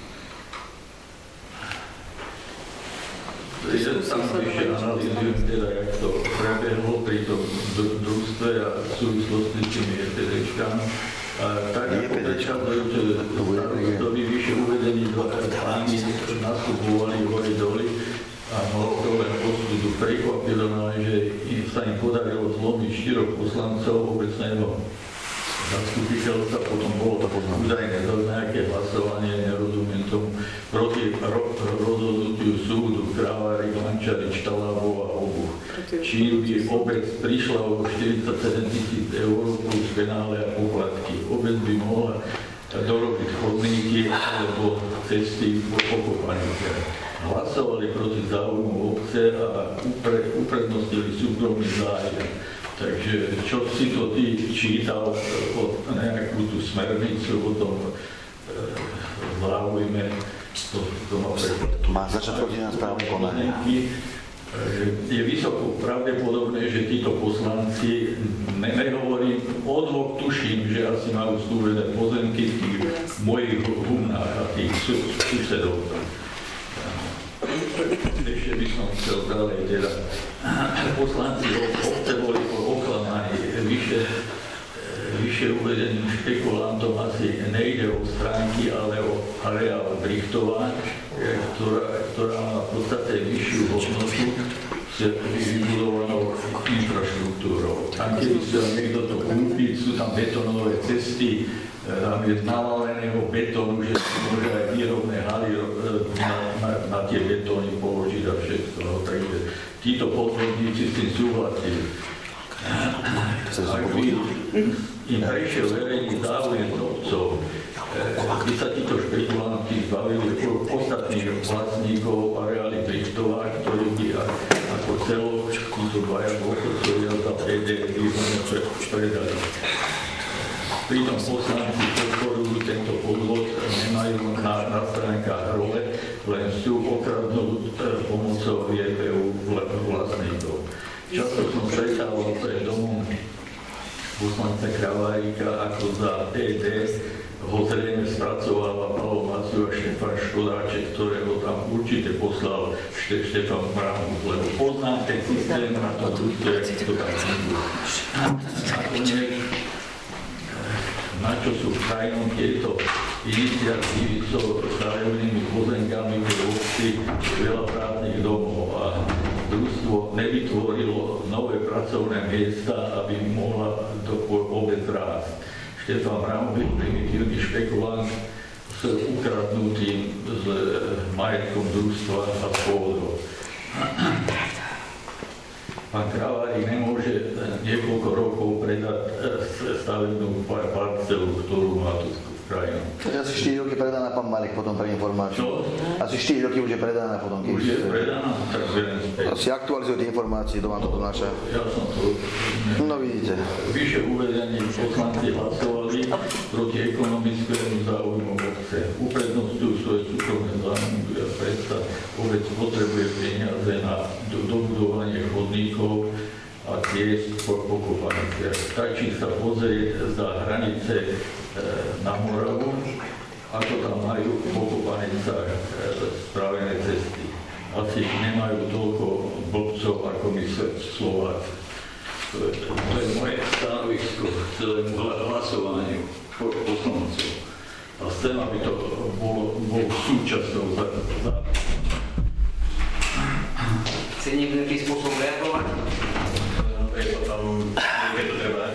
Ja tam ešte analýzujem teda, jak to prebehlo pri tom družstve a v súvislosti s tými EPDčkami. Tak ako predchádzajúce starostovi vyššie uvedení páni nastupovali hore-doli a malo to len postudu. Prekvapilo ma, že sa im podarilo zlomiť 4 poslancov obecného zastupiteľstva, potom bolo údajne za nejaké hlasovanie, nerozumiem tomu, proti rozhodnutiu súdu Krávárik, Lančarič, Talábov a Obuch. Čím by obec prišla o 47 000 eur plus penále a poplatky. Obec by mohla dorobiť chodníky alebo cesty pokopaných. Hlasovali proti záujmu obce a uprednostnili súkromný záujem. Takže čo si to ty čítal od nejakú tú smernicu o tom záujme, to ma prekvapilo. Má začať chodiť na správne konanie. Je vysoko pravdepodobné, že títo poslanci, nehovorím, od 2 tuším, že asi majú stúžené pozemky v tých mojich humnách a tých susedov. Ešte by som chcel ďalej, teda poslanci obce boli oklamaní, vyššie uvedeným špekulantom asi nejde o stránky, ale o areál Brichtova, ktorá má v podstate vyššiu hodnotu s vybudovanou infraštruktúrou. Tam, keby sa niekto to kúpiť, sú tam betónové cesty, tam je navaleného betónu, že si môže aj výrobné haly na tie betóny položiť a všetko. No, takže títo podvodníci s tým súhlasili. Ak by im prešiel verejný záujem obcov, by sa títo špekulanti zbavili ostatných vlastníkov areály Brichtova, ktorí by ako celok títo dvaja dôchodcovia za PD výhodne predali. Pritom poslanci podporujú tento podvod, nemajú na stránkach role, len sú okradnúť pomocou JPU vlastníkov. Často som stretával pred domom poslanca Kravárika, ako za PD ho zrejme spracovala Pavol Maciu a Štefan Škodáček, ktorého tam určite poslal Štefan Mramuk, lebo poznám ten systém na tom družstve, jak to tam funguje. na čo sú krajinom tieto iniciatívy so stavebnými pozemkami v obci veľa prázdnych domov a družstvo nevytvorilo nové pracovné miesta, aby mohla obec rásť. Štefan Mramovič, primitívny špekulant, s ukradnutým s majetkom družstva a spôvodov. Pán Kravárik nemôže niekoľko rokov predať stavebnú parcelu, ktorú má tu v krajine. Asi 4 roky predaná, pán Marek, potom pre informáciu. Asi 4 roky už je predaná potom. Už je predaná, tak vedem späť. Asi aktualizujú tie informácie, to vám to donáša. Ja som to... No vidíte. Vyše uvedení poslanci hlasovali proti ekonomickému záujmu obce. Uprednostňujú svoje súkromné záujmy a predsa obec potrebuje peniaze na dobudovanie chodníkov a ciest po kopaniciach. Stačí sa pozrieť za hranice na Moravu, ako tam majú po kopanicách spravené cesty. Asi nemajú toľko blbcov ako my Slováci. To je moje stanovisko k celému hlasovaniu poslancov. A chcem, aby to bolo súčasťou zákona. Chce niekto nejaký spôsob reagovať? Je to tam, keď to treba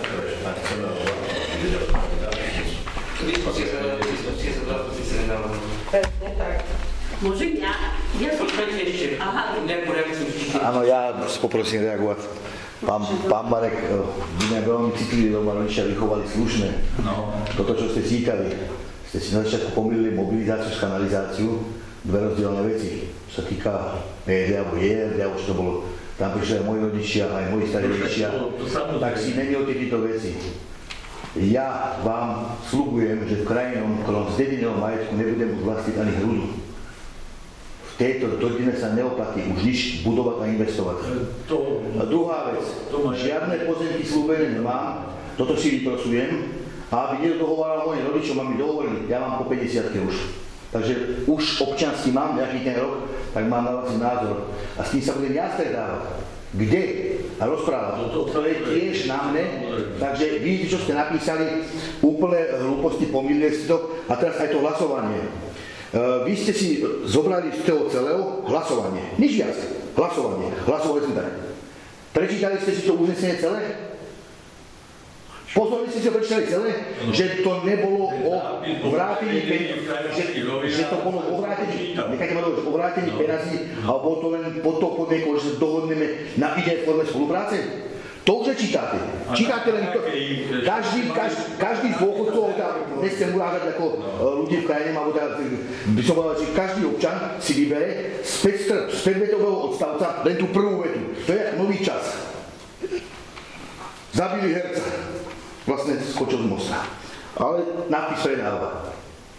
Diskusie sa nedávajú. Presne tak. Môžem ja? Počkajte ešte. Nejakú reakciu. Áno, ja poprosím reagovať. Pán Marek, vy mňa veľmi citlivý doma rodičia vychovali slušné. No. Toto, čo ste čítali, ste si na začiatku pomýlili mobilizáciu s kanalizáciu, dve rozdielne veci. Čo sa týka ERD alebo čo to bolo. Tam prišli aj moji rodičia, aj moji starí rodičia. Tak si nemielte tieto veci. Ja vám sľubujem, že v krajinom, ktorom z dediného majetku nebudem už vlastniť ani hrudu. V tejto rodine sa neoplatí už nič budovať a investovať. A druhá vec, žiadne pozemky sľúbené nemám, toto si vyprosujem, a aby niekto dohováral mojim rodičom, aby dohovorili, ja mám po 50 už. Takže už občiansky mám nejaký ten rok, tak mám na vlastný názor. A s tým sa budem ja stretávať. Kde? A rozprávať. To je tiež na mne. Takže vidíte, čo ste napísali, úplne hlúposti, pomýlili ste to. A teraz aj to hlasovanie. Vy ste si zobrali z toho celého hlasovanie. Nič viac. Hlasovanie. Hlasovali sme tak. Prečítali ste si to uznesenie celé? Pozorne ste si ho prečítali celé? Že to nebolo o vrátení že to bolo o vrátení, nechajte ma dovolť, o vrátení peniazí, ale bolo to len pod niekoho, že sa dohodneme na inej forme spolupráce? To už nečítate. Čítate len to. Každý z dôchodcov, nechcem urážať ako ľudí v krajine, alebo by som povedal, že každý občan si vybere z 5-vetového odstavca len tú prvú vetu. To je nový čas. Zabili herca. Vlastne skočil z mosta. Ale nápis predáva.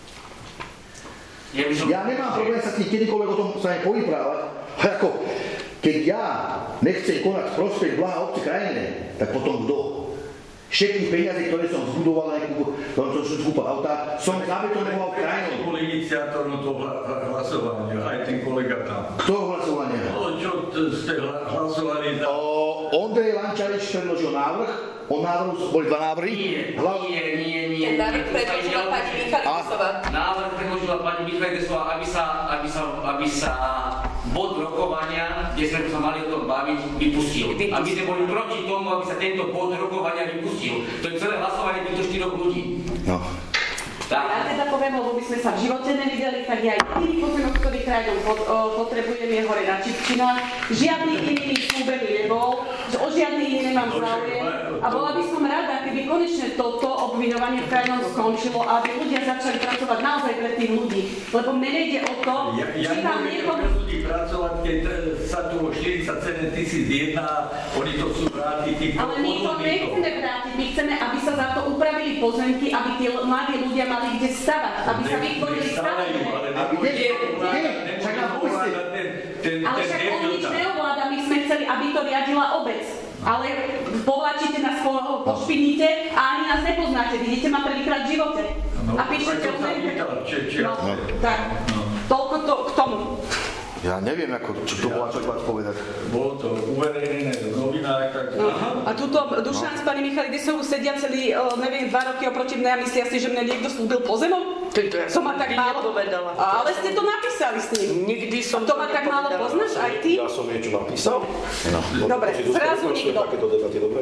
Ja nemám problém sa s tým kedykoľvek o tom sa aj povyprávať, ale ako, keď ja nechcem konať v prospech blaha obce krajine, tak potom kto? Všetky peniaze, ktoré som zbudoval, ktoré som skúpal auta, som zabetonoval krajinou. Bol iniciátor toho hlasovania, aj ten kolega tam. Ktorého hlasovania? Čo ste hlasovali za... Ondrej Lančarič predložil návrh, o návrhu boli dva návrhy. Nie. Návrh predložila pani Michalikosová. Návrh predložila pani Michalikosová, aby sa bod rokovania, kde sme sa mali o tom baviť, vypustil. A my sme boli proti tomu, aby sa tento bod rokovania vypustil. To je celé hlasovanie týchto 4 ľudí. No. Ja teda poviem, lebo by sme sa v živote nevideli, tak ja jediný pozemok, ktorý krajinom potrebujem, je hore na Čipčinách. Žiadny iný mi slúbený nebol, že o žiadny iný nemám záujem. A bola by som rada, keby konečne toto obviňovanie v krajinom skončilo a aby ľudia začali pracovať naozaj pre tých ľudí. Lebo mne nejde o to, či tam niekomu... pracovať, keď sa tu o 47 001, oni to sú vrátiť. Ale my to nechceme vrátiť, my chceme, aby sa za to upravili pozemky, aby tí mladí ľudia mali kde stavať, aby sa vytvorili stavby. Ale však on nič neovláda, my sme chceli, aby to riadila obec. Ale povlačíte nás, pošpiníte a ani nás nepoznáte, vidíte ma prvýkrát v živote. A píšete o tom. Tak, toľko to k tomu. Ja Ja neviem, čo to bolo, čo vás povedať. Bolo to uverejnené v novinách, tak... A tuto Dušan s pani Michalidisovou sedia celý, neviem, 2 roky oproti mne a myslia si, že mne niekto slúbil pozemok? To ma tak málo povedala. Ale ste to napísali s ním. Nikdy som to ma tak málo poznáš, aj ty? Ja som niečo napísal. Dobre, zrazu nikto. Takéto debaty, dobre?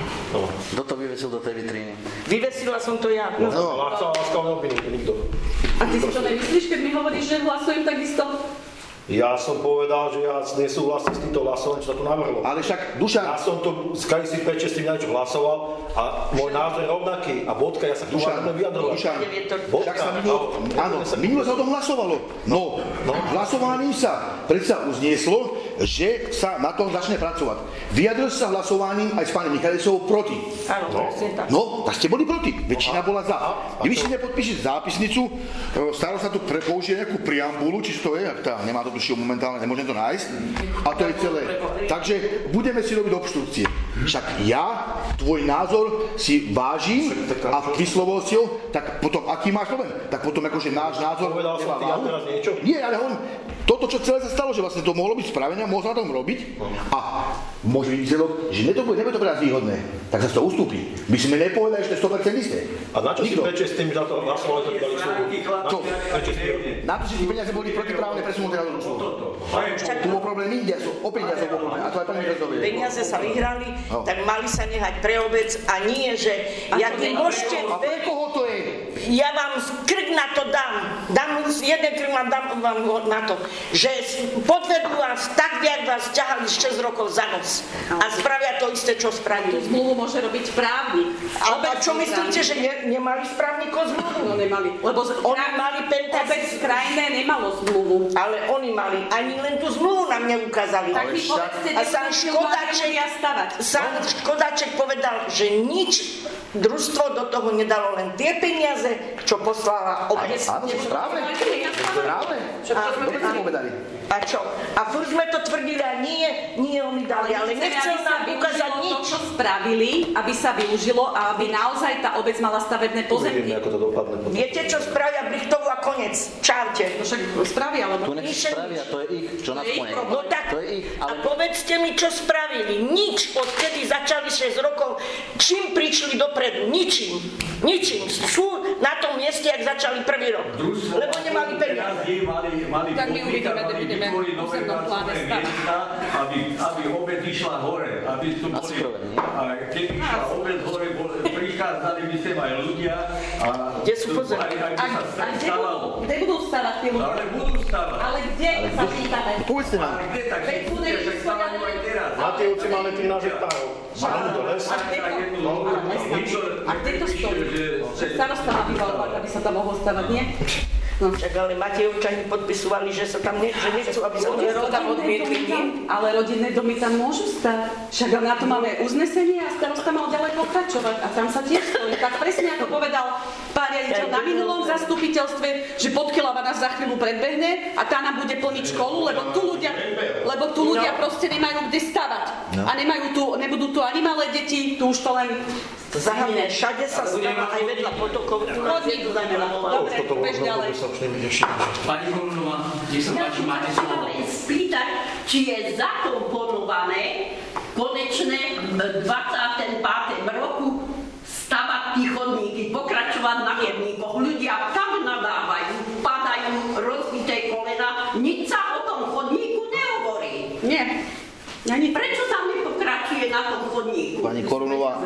Kto to vyvesil do tej vitríny? Vyvesila som to ja. Láskavné obvinky, nikto. A ty si to nemyslíš, keď mi hovoríš, že hlasujem takisto? Ja som povedal, že ja nesúhlasím s týmto hlasovaním, čo sa tu navrhlo. Ale však, Dušan... Ja som to z KSI 5-6 tým niečo hlasoval a môj názor je rovnaký. A bodka, ja sa k tomu vyjadroval. Dušan, však sa minulo sa o tom hlasovalo. No, hlasovaním sa predsa uznieslo, že sa na tom začne pracovať. Vyjadril sa hlasovaním aj s pani Michalisovou proti. Áno, presne tak. No, tak ste boli proti. Väčšina bola za. Vy si nepodpíšiť zápisnicu, starosta tu použije nejakú preambulu, či to je, ak tá nemá to tušil momentálne, nemôžem to nájsť. A to je celé. Takže budeme si robiť obštrukcie. Však ja, tvoj názor si vážim a vyslovil si ho, tak potom, aký máš problém? Tak potom akože náš názor povedal som ty ja teraz niečo? Nie, ale hovorím, toto, čo celé sa stalo, že vlastne to mohlo byť spravené, mohlo sa na tom robiť a môže byť výsledok, že nebude to pre nás výhodné, tak sa to ustúpi. My sme nepovedali, že to je 100% isté. A na čo si prečo s tým, že to hlasovali, to dali slovo? Čo? Na to, že tie peniaze boli protiprávne presunuté na to slovo. Tu bol problém inde, o peniaze bol problém, a to aj pani Rezovie. Peniaze sa vyhrali, tak mali sa nehať pre obec a nie, že ja tým môžete... A pre koho to je? Ja vám krk na to dám. Jeden krk dám vám na to, že podvedú vás tak, jak vás ťahali 6 rokov za nos. A spravia to isté, čo spravili. Zmluvu môže robiť právnik. A čo myslíte, že nemali správnikov zmluvu? No nemali. Lebo oni mali obec krajné nemalo zmluvu. Ale oni mali. Ani len tú zmluvu nám neukázali. Tak mi povedzte, a sám Škodáček povedal, že nič družstvo do toho nedalo, len tie peniaze, čo poslala obec. Áno, správne. Správne. Dobre ste povedali. A čo? A furt sme to tvrdili a nie oni dali, ale nechcel nám ukázať nič. To, čo spravili, aby sa využilo a aby naozaj tá obec mala stavebné pozemky. Uvidíme, ako to dopadne. Viete, čo spravia Brichtovu a konec. Čaute. No však spravia, lebo... Tu nech spravia, to je ich, čo nás ponie. No tak, a povedzte mi, čo spravili. Nič, odkedy začali 6 rokov, čím prišli dopredu? Ničím. Sú na tom mieste, jak začali prvý rok. Lebo nemali peniaze. Tak my uvidíme, vytvorili nové pracovné miesta, aby obec išla hore, aby tu boli, a keď išla obec hore, prichádzali by sem aj ľudia a kde sú pozor? Kde budú stavať tie ľudia? Ale budú stavať. Ale kde sa pýtate? Povedzte nám. Ale kde, tak si kúpia, že stavajú aj teraz. Matejovci máme 13 hektárov. Máme to les. A kde to stojí? Starosta má vyvalovať, aby sa tam mohlo stavať, nie? No. Však ale Matejovčani podpisovali, že sa tam že nechcú, aby sa tam odmietli. Ale rodinné domy tam môžu stať. Však na to máme uznesenie a starosta mal ďalej pokračovať a tam sa tiež stojí. Tak presne ako povedal pán riaditeľ na minulom zastupiteľstve, že Podkylava nás za chvíľu predbehne a tá nám bude plniť školu, lebo tu ľudia proste nemajú kde stavať. A nebudú tu ani malé deti, tu už to len zahynie. Všade sa stáva aj vedľa potokov. Chodník dobre, bež ďalej. Pani Korunová, nech sa páči, máte slovo. Spýtať, či je zakomponované konečne v 25. roku stavať tých chodníky, pokračovať na chodníkoch. Ľudia tam nadávajú, padajú, rozbité kolena, nič sa o tom chodníku nehovorí. Nie. Prečo sa nepokračuje na tom chodníku? Pani Korunová,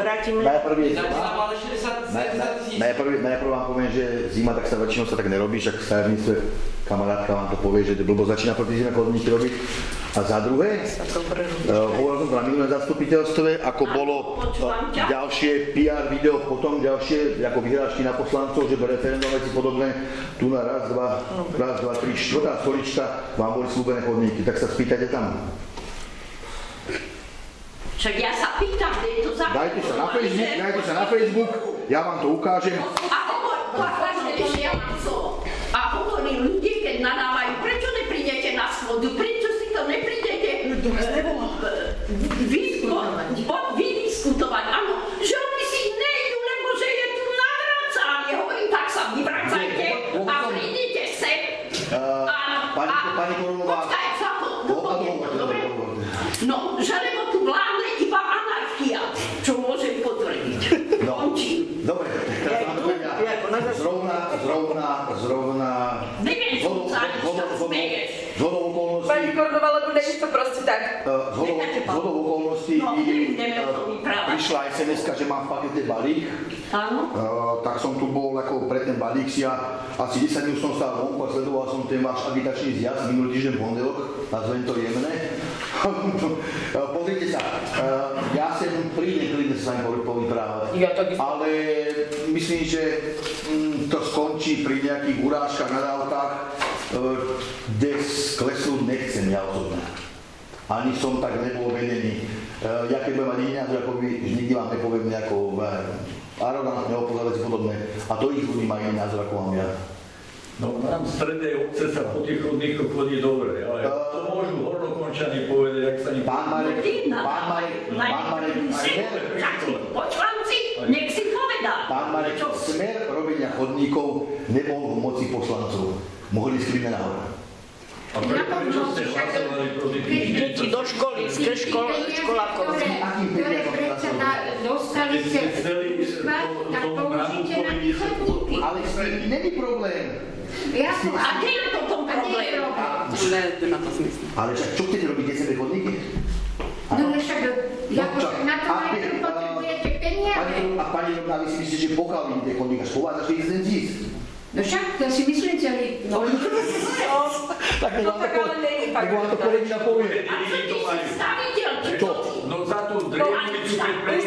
najprv vám poviem, že zima tak sa väčšinou sa tak nerobí, však v stavebníctve kamarátka vám to povie, že blbo začína proti zime chodníky robiť. A za druhé, hovoril som na minulé zastupiteľstve, ako bolo ďalšie PR video, potom ďalšie ako vyhrážky na poslancov, že do referendum veci podobné, tu na raz, dva, tri, štvrtá stolička vám boli slúbené chodníky, tak sa spýtajte tam. Však ja sa pýtam, kde je to zákon. Dajte sa na Facebook, ja vám to ukážem. A hovorí ľudí, keď nadávajú, prečo neprídete na schodu, prečo si to neprídete vydiskutovať. Áno, že oni si nejdu, lebo že je tu navracanie. Hovorím, tak sa vyvracajte a prídite sem. Pani Korunová, počkaj, sa není to proste tak. Zhodou okolností prišla SMS-ka, že mám v pakete balík. Áno. Tak som tu bol ako pre ten balík si ja asi 10 minút som stál vonku a sledoval som ten váš agitačný zjazd minulý týždeň v pondelok, nazvem to jemné. Pozrite sa, ja sem prídem klidne sa s vami povyprávať, ale myslím, že to skončí pri nejakých urážkach, nadávkach, kde klesnúť nechcem ja osobne. Ani som tak nebol vedený. Ja keď budem mať iný názor, ako vy, nikdy vám nepoviem nejako arogantné, opovedať podobné. A to ich ľudí má iný názor, ako mám ja. No nám v strede obce sa po tých chodníkoch chodí dobre, ale to môžu hornokončani povedať, ak sa im... Pán Marek, Počúvanci, nech si povedal. Pán Marek, smer robenia chodníkov nebol v moci poslancov. Mohli skriť nahor. A prečo ste hlasovali proti tým? Deti do školy, školákov. Ktoré predsa dostali sa tak použite na tých chodníky. Ale není problém. A kde je potom problém? Nemá to zmysl. Ale však čo chcete robiť, keď chcete chodníky? No však, na to najprv potrebujete peniaze. A pani Rovná, vy si myslíte, že pokiaľ vidíte chodník až po vás, až ten zísť? No však, to si myslím celý. Tak vám to kolegyňa povie. A čo ty si staviteľ? Čo? No za tú drevnicu, keď Už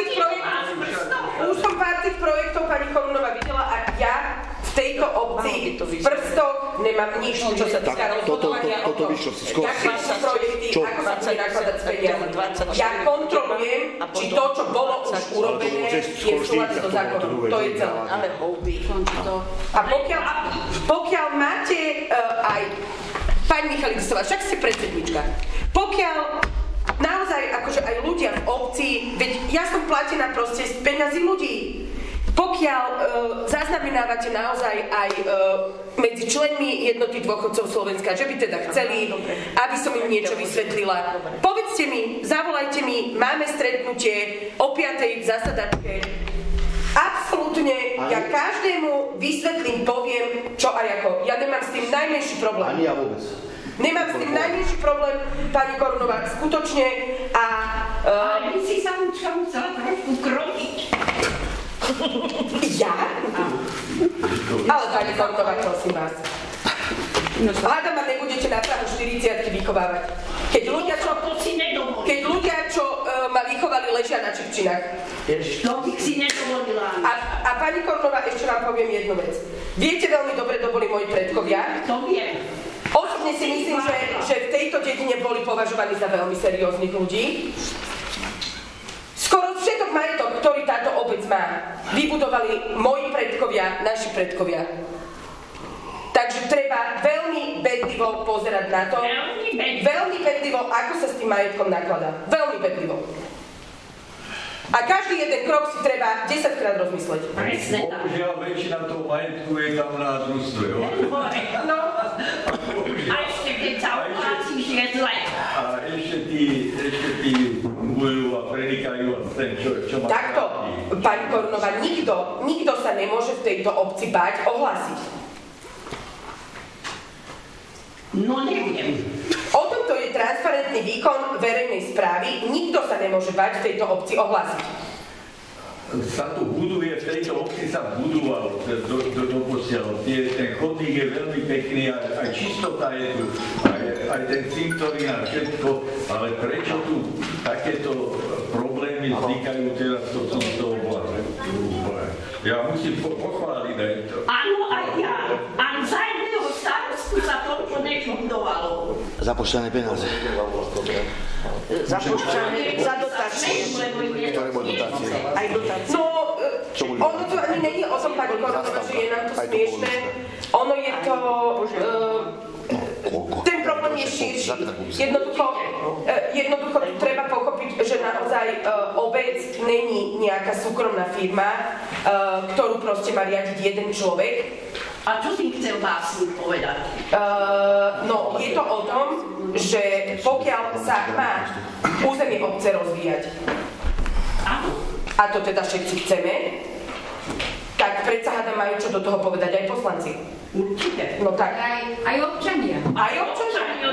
som pár tých projektov pani Korunová videla a ja v tejto obci v prstoch nemám nič, čo sa týka rozhodovania o tom, aké sú projekty, ako sa bude nakladať s peniazmi. Ja kontrolujem, či to, čo bolo už urobené, je v súlade so zákonom. To je celé. A pokiaľ máte aj pani Michaliková, však ste predsednička, pokiaľ naozaj akože aj ľudia v obci, veď ja som platená proste z peňazí ľudí. Pokiaľ zaznamenávate naozaj aj medzi členmi jednoty dôchodcov Slovenska, že by teda chceli, aby som im niečo vysvetlila, povedzte mi, zavolajte mi, máme stretnutie o 5:00 v zasadačke. Absolútne, ja každému vysvetlím, poviem, čo a ako. Ja nemám s tým najmenší problém. Ani ja vôbec. Nemám s tým najmenší problém, pani Korunová, skutočne. Ale by si sa musela trošku krotiť. Ja? Ale pani Korunová, prosím vás. Hľadám ma nebudete na prahu 40-ky vychovávať. Keď ľudia, čo ma vychovali, ležia na Čipčinách. To bych si nedovolila. A pani Korunová, ešte vám poviem jednu vec. Viete veľmi dobre, to boli moji predkovia. To viem. Osobne si myslím, že v tejto dedine boli považovaní za veľmi serióznych ľudí. Skoro všetok majetok, ktorý táto obec má, vybudovali moji predkovia, naši predkovia. Takže treba veľmi bedlivo pozerať na to. Veľmi bedlivo, ako sa s tým majetkom nakladá. Veľmi bedlivo. A každý jeden krok si treba 10-krát rozmysleť. Bohužiaľ, väčšina toho majetku je tam na družstve. No. A ešte keď sa opláciš, je zle. A ešte tí bujú a predikajú a ten, čo má... Takto, pani Korunová, nikto sa nemôže v tejto obci báť ohlásiť. No neviem. O tomto je transparentný výkon verejnej správy. Nikto sa nemôže bať v tejto obci ohlásiť. Sa tu buduje, v tejto obci sa budoval doposiaľ. Ten chodník je veľmi pekný, aj čistota je tu, aj ten cintorín a všetko, ale prečo tu takéto problémy vznikajú teraz, to som z toho vládne. Ja musím pochváliť aj to. Áno, aj ja. A za jedného starostu sa toľko nebudovalo. Započítané peniaze. Započítané za dotácie. Ktoré boli dotácie? Aj dotácie. No, ono to ani není o tom, pani Korunová, že je nám to smiešné. Ono je to... Ten problém je širší. Jednoducho treba pochopiť, že naozaj obec není nejaká súkromná firma, ktorú proste má riadiť jeden človek. A čo si chcel básnik povedať? No, je to o tom, že pokiaľ sa má územie obce rozvíjať, a to teda všetci chceme, tak predsa hádam majú čo do toho povedať aj poslanci. Určite. No tak. Aj občania. Aj občania.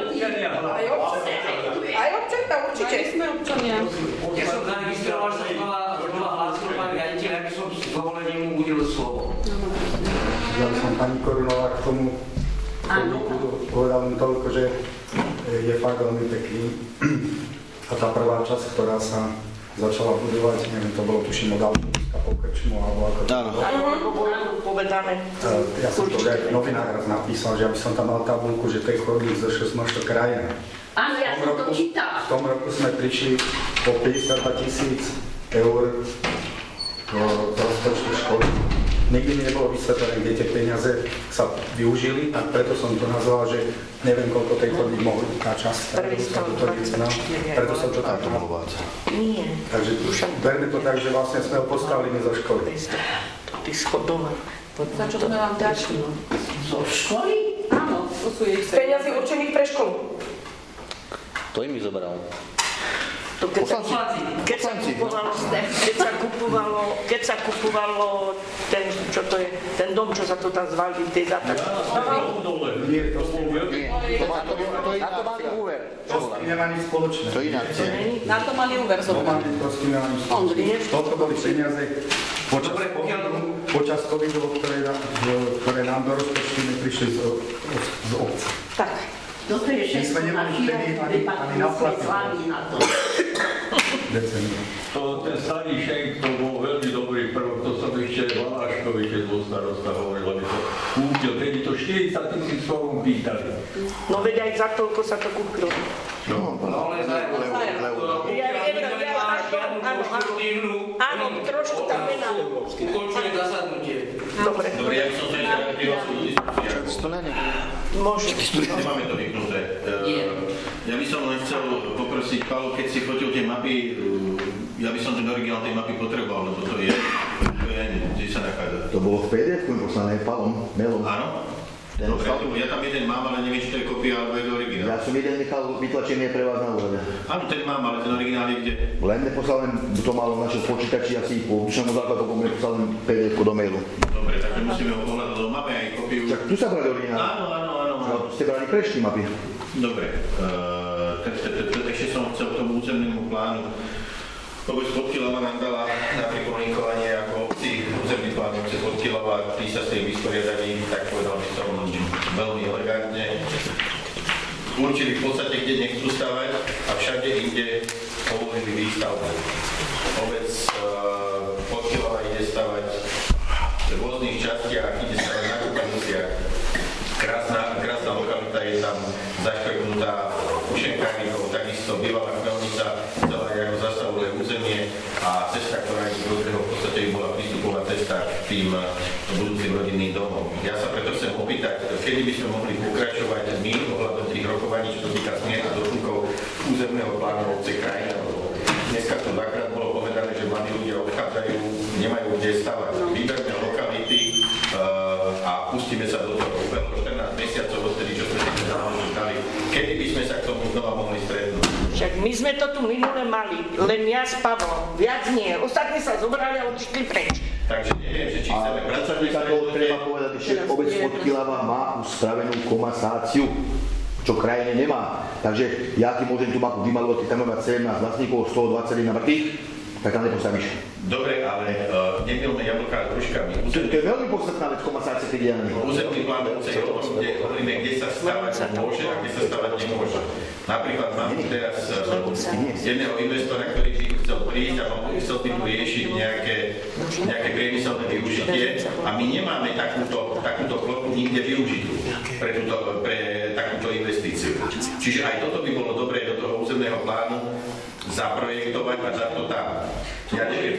Aj občania, určite. Aj sme občania. Ja som zaregistroval, že sa znova hlásil pán riaditeľ, aby som s dovolením mu udelil slovo. Ja by som pani Korunová k tomu povedal len toľko, že je fakt veľmi pekný. A tá prvá časť, ktorá sa začala budovať, neviem, to bolo tuším od Alžírska po Krčmu, alebo ako to bolo. Povedané. Ja som to aj novinár raz napísal, že aby som tam mal tabulku, že to je chodník zo 16 krajín. Áno, ja som to čítala. V tom roku sme prišli po 52 000 eur do rozpočtu školy. Nikdy mi nebolo vysvetlené, kde tie peniaze sa využili, a preto som to nazval, že neviem, koľko tej chodník mohol na čas. Preto som to tak nazval. Takže berme to tak, že vlastne sme ho postavili zo školy. Ty schodoma. Za čo sme vám dať? Zo školy? Áno, to sú ich peniazy určených pre školu. To im zobral. Keď sa kupovalo ten, čo to je, ten dom, čo sa to tam zvali, tie zátaky. Na to mali úver. To s tým nemá nič spoločné. To ináč. Na to mali úver zobrať. To s tým nemá nič spoločné. Toto boli peniaze počas covidu, ktoré nám do rozpočtu neprišli z obce. Tak. Toto je všetko na šíraní debaty, sme slaví na to. Ten starý šenk, to bol veľmi dobrý prvok, to som ešte Valáškovi, keď bol starosta, hovoril, aby to kúpil, keď to 40 000 korún pýtali. No veď aj za toľko sa to kúpilo. No ale za áno, trošku tam mená. Ukončujem zasadnutie. Dobre. Dobre, ja by som sa ešte rád prihlásil do diskusie. Môže. Nemáme to vypnuté. Ja by som len chcel poprosiť, Paolo, keď si fotil tie mapy, ja by som ten originál tej mapy potreboval, lebo to je, kde sa nachádza. To bolo v PDF-ku poslané Palom, Melom. Áno? Dobre, ja tam jeden mám, ale neviem, či to je kopia, alebo je to originál. Ja som jeden nechal vytlačený pre vás na úrade. Áno, ten mám, ale ten originál je kde? Len neposlal, to malo v našom počítači asi po obyčajnom základu, pokud neposlal len PDF-ku do mailu. Dobre, takže musíme ho pohľadať, lebo máme aj kopiu. Tak tu sa brali originál. Áno. No, ste brali prešli mapy. Dobre, ešte som chcel k tomu územnému plánu. Obec Podkilava nám dala na pripomienkovanie ako obci územný plán obce Podkilava, tí sa s tým vysporiadaní, tak povedal by som veľmi elegantne. Určili v podstate, kde nechcú stavať a všade inde povolili výstavbu. Obec Podkilava ide stavať v rôznych častiach, ide stavať na kúpaniciach. Krásna lokalita je tam zaškvrknutá Ušenkárnikov, takisto bývalá chmelnica, celá ako zastavové územie a cesta, ktorá je do druhého v podstate bola prístupová cesta k tým budúcim rodinným domom. Ja sa preto chcem opýtať, kedy by sme mohli pokračovať my ohľadom tých rokovaní, čo sa týka zmien a doplnkov územného plánu obce Krajina. Dneska to dvakrát bolo povedané, že mladí ľudia odchádzajú, nemajú kde stavať. Vyberme lokality a pustíme sa do toho. Ubehlo 14 mesiacov odtedy, čo sme si dali. Kedy by sme sa k tomu znova mohli stretnúť? Však my sme to tu minule mali, len ja s Pavlom, viac nie. Ostatní sa zobrali a odišli preč. Takže neviem, že či chceme pracovať. A to treba povedať, že obec Podkilava má už spravenú komasáciu, čo krajine nemá. Takže ja ti môžem tú mapu vymalovať, keď tam máme 17 vlastníkov, 121 mŕtvych, tak tam nepostavíš. Dobre, ale nemilme jablká s hruškami. To je veľmi podstatná vec komasácie, keď ja neviem. Územný plán obce je o tom, kde hovoríme, kde sa stavať môže a kde sa stavať nemôže. Napríklad mám teraz jedného investora, ktorý chcel prísť a chcel tým riešiť nejaké priemyselné využitie a my nemáme takúto plochu nikde využitú pre takúto investíciu. Čiže aj toto by bolo dobré do toho územného plánu zaprojektovať a dať to tam. Ja neviem,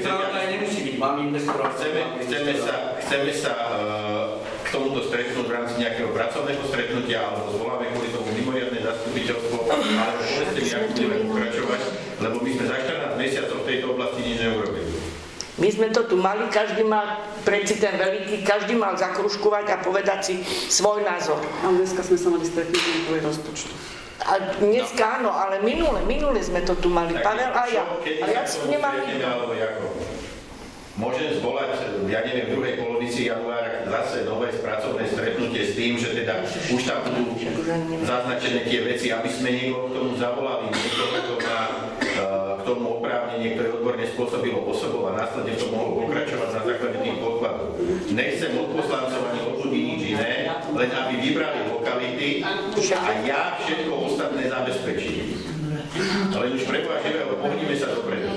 chceme sa k tomuto stretnúť v rámci nejakého pracovného stretnutia alebo zvoláme kvôli tomu mimoriadne zastupiteľstvo, ale povedzte mi, ako budeme pokračovať, lebo my sme za 14 mesiacov v tejto oblasti nič neurobili. My sme to tu mali, každý mal predsi ten veľký, každý mal zakružkovať a povedať si svoj názor. A dneska sme sa mali stretnúť kvôli rozpočtu. A dneska áno, ale minule sme to tu mali, Pavel a ja. A ja nemám... Môžem zvolať, ja neviem, v druhej polovici januára zase nové pracovné stretnutie s tým, že teda už tam budú zaznačené tie veci, aby sme niekoho k tomu zavolali, niekoho, kto má k tomu oprávnenie, ktoré odborne spôsobilo osobou a následne to mohlo pokračovať na základe tých podkladov. Nechcem od poslancov ani od ľudí nič iné, len aby vybrali lokality a ja všetko ostatné zabezpečím. Ale už preboha živého, pohníme sa dopredu.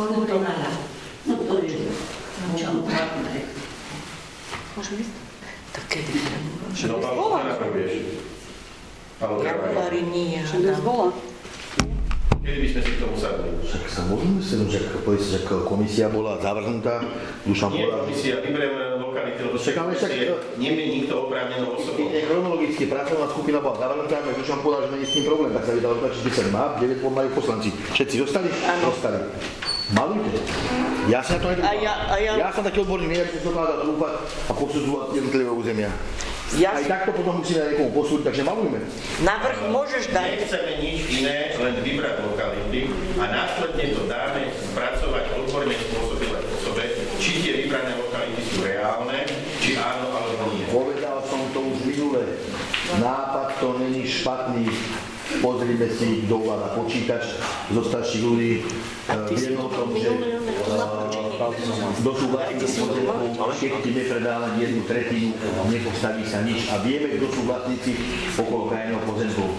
Môžeme ísť? Tak kedy? No, Paolo, čo navrhuješ? Januári nie. Kedy by sme si k tomu sadli? Však sa môžeme si, že komisia bola zavrhnutá, už tam Nie, bola... komisia, vybereme lokality, lebo nie je nikto oprávnenou osobou. Chronologicky pracovná skupina bola zavrhnutá, tak už vám povedal, že nie je s tým problém, tak sa vydalo tlačiť 10 map, 9 majú poslanci. Všetci dostali? Dostali. Malujte. Ja sa na to nedúfam. Ja som taký odborný, neviem, že som to dá dúfať a posudzovať jednotlivé územia. Aj takto potom musíme niekomu posúdiť, takže malujme. Navrh môžeš dať. Nechceme nič iné, len vybrať lokality a následne to dáme spracovať odborne spôsobilé osobe, či tie vybrané lokality sú reálne, či áno alebo nie. Povedal som to už minule. Nápad to není špatný. Pozrime si, kto ovláda počítač zo starších ľudí. Viem o tom, že kto sú vlastníci pozemkov, keď nepredáva jednu tretinu, nepostaví sa nič. A vieme, kto sú vlastníci okolo krajného pozemkov.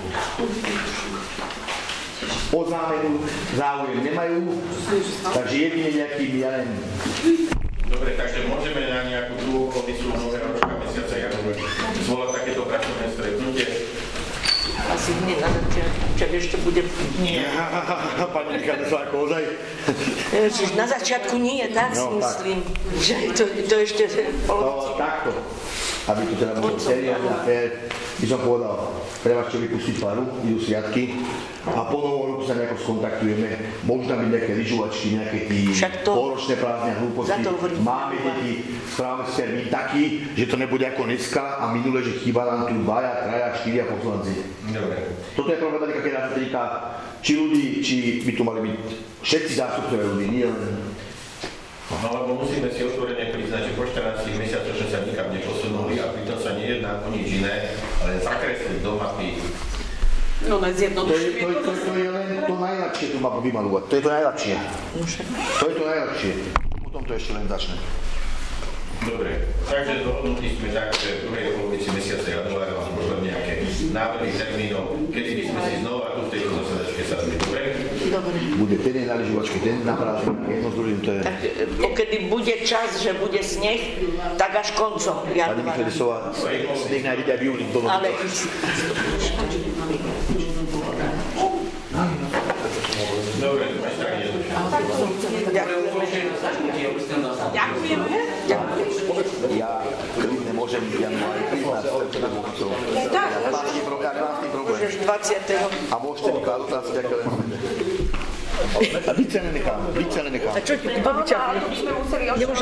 O zámenu záujem nemajú, takže jedine nejakým, ja neviem. Dobre, takže môžeme na nejakú druhú polovicu nového roka, mesiaca januára zvolať takéto pracovné stretnutie. Asi hneď na začiatku, čak ešte bude... Nie. Pani Michaľa, ako ozaj? Na začiatku nie, tak si myslím, že to ešte polovici. Takto, aby to teda bolo seriálne a fér, by som povedal, treba ešte vypustiť paru, idú sviatky a po novom roku sa nejako skontaktujeme. Môžu tam byť nejaké lyžovačky, nejaké pôročné prázdne hlúposti. Máme deti, správame si termín taký, že to nebude ako dneska a minule, že chýba nám tu 2, 3, 4 poslanci. Dobre. Toto je problematika, keď nás týka či ľudí, či by tu mali byť všetci zástupcovia ľudí, nie len... No lebo musíme si otvorene priznať, že po 14 mesiacoch sme sa nikam neposunuli a pritom sa nejedná o nič iné, ale zakresliť do mapy. No najzjednoduššie. To je len to najľahšie tú mapu vymalovať. To je to najľahšie. To je to najľahšie. Potom to ešte len začne. Dobre, takže dohodnutí sme tak, že v druhej polovici mesiaca januára vám pošlem nejaké návrhy termínov, kedy by sme si znova tu v tejto zasadačke sadli. Dobre? Dobre. Bude ten na lyžovačky, ten na prázdniny, jedno s druhým, to je... Tak pokedy bude čas, že bude sneh, tak až koncom januára. Pani Michaľisová, sneh nájdete aj v júli. Ale... Dobre, máš tak jednoduché. Ďakujeme. Ja klidne môžem v januári priznať svojho dôchodcov. Ja nemám s tým problém. Môžeš 20. A môžete mi klásť otázky, aké len chcete. A byť sa nenechám. A čo ti babiča?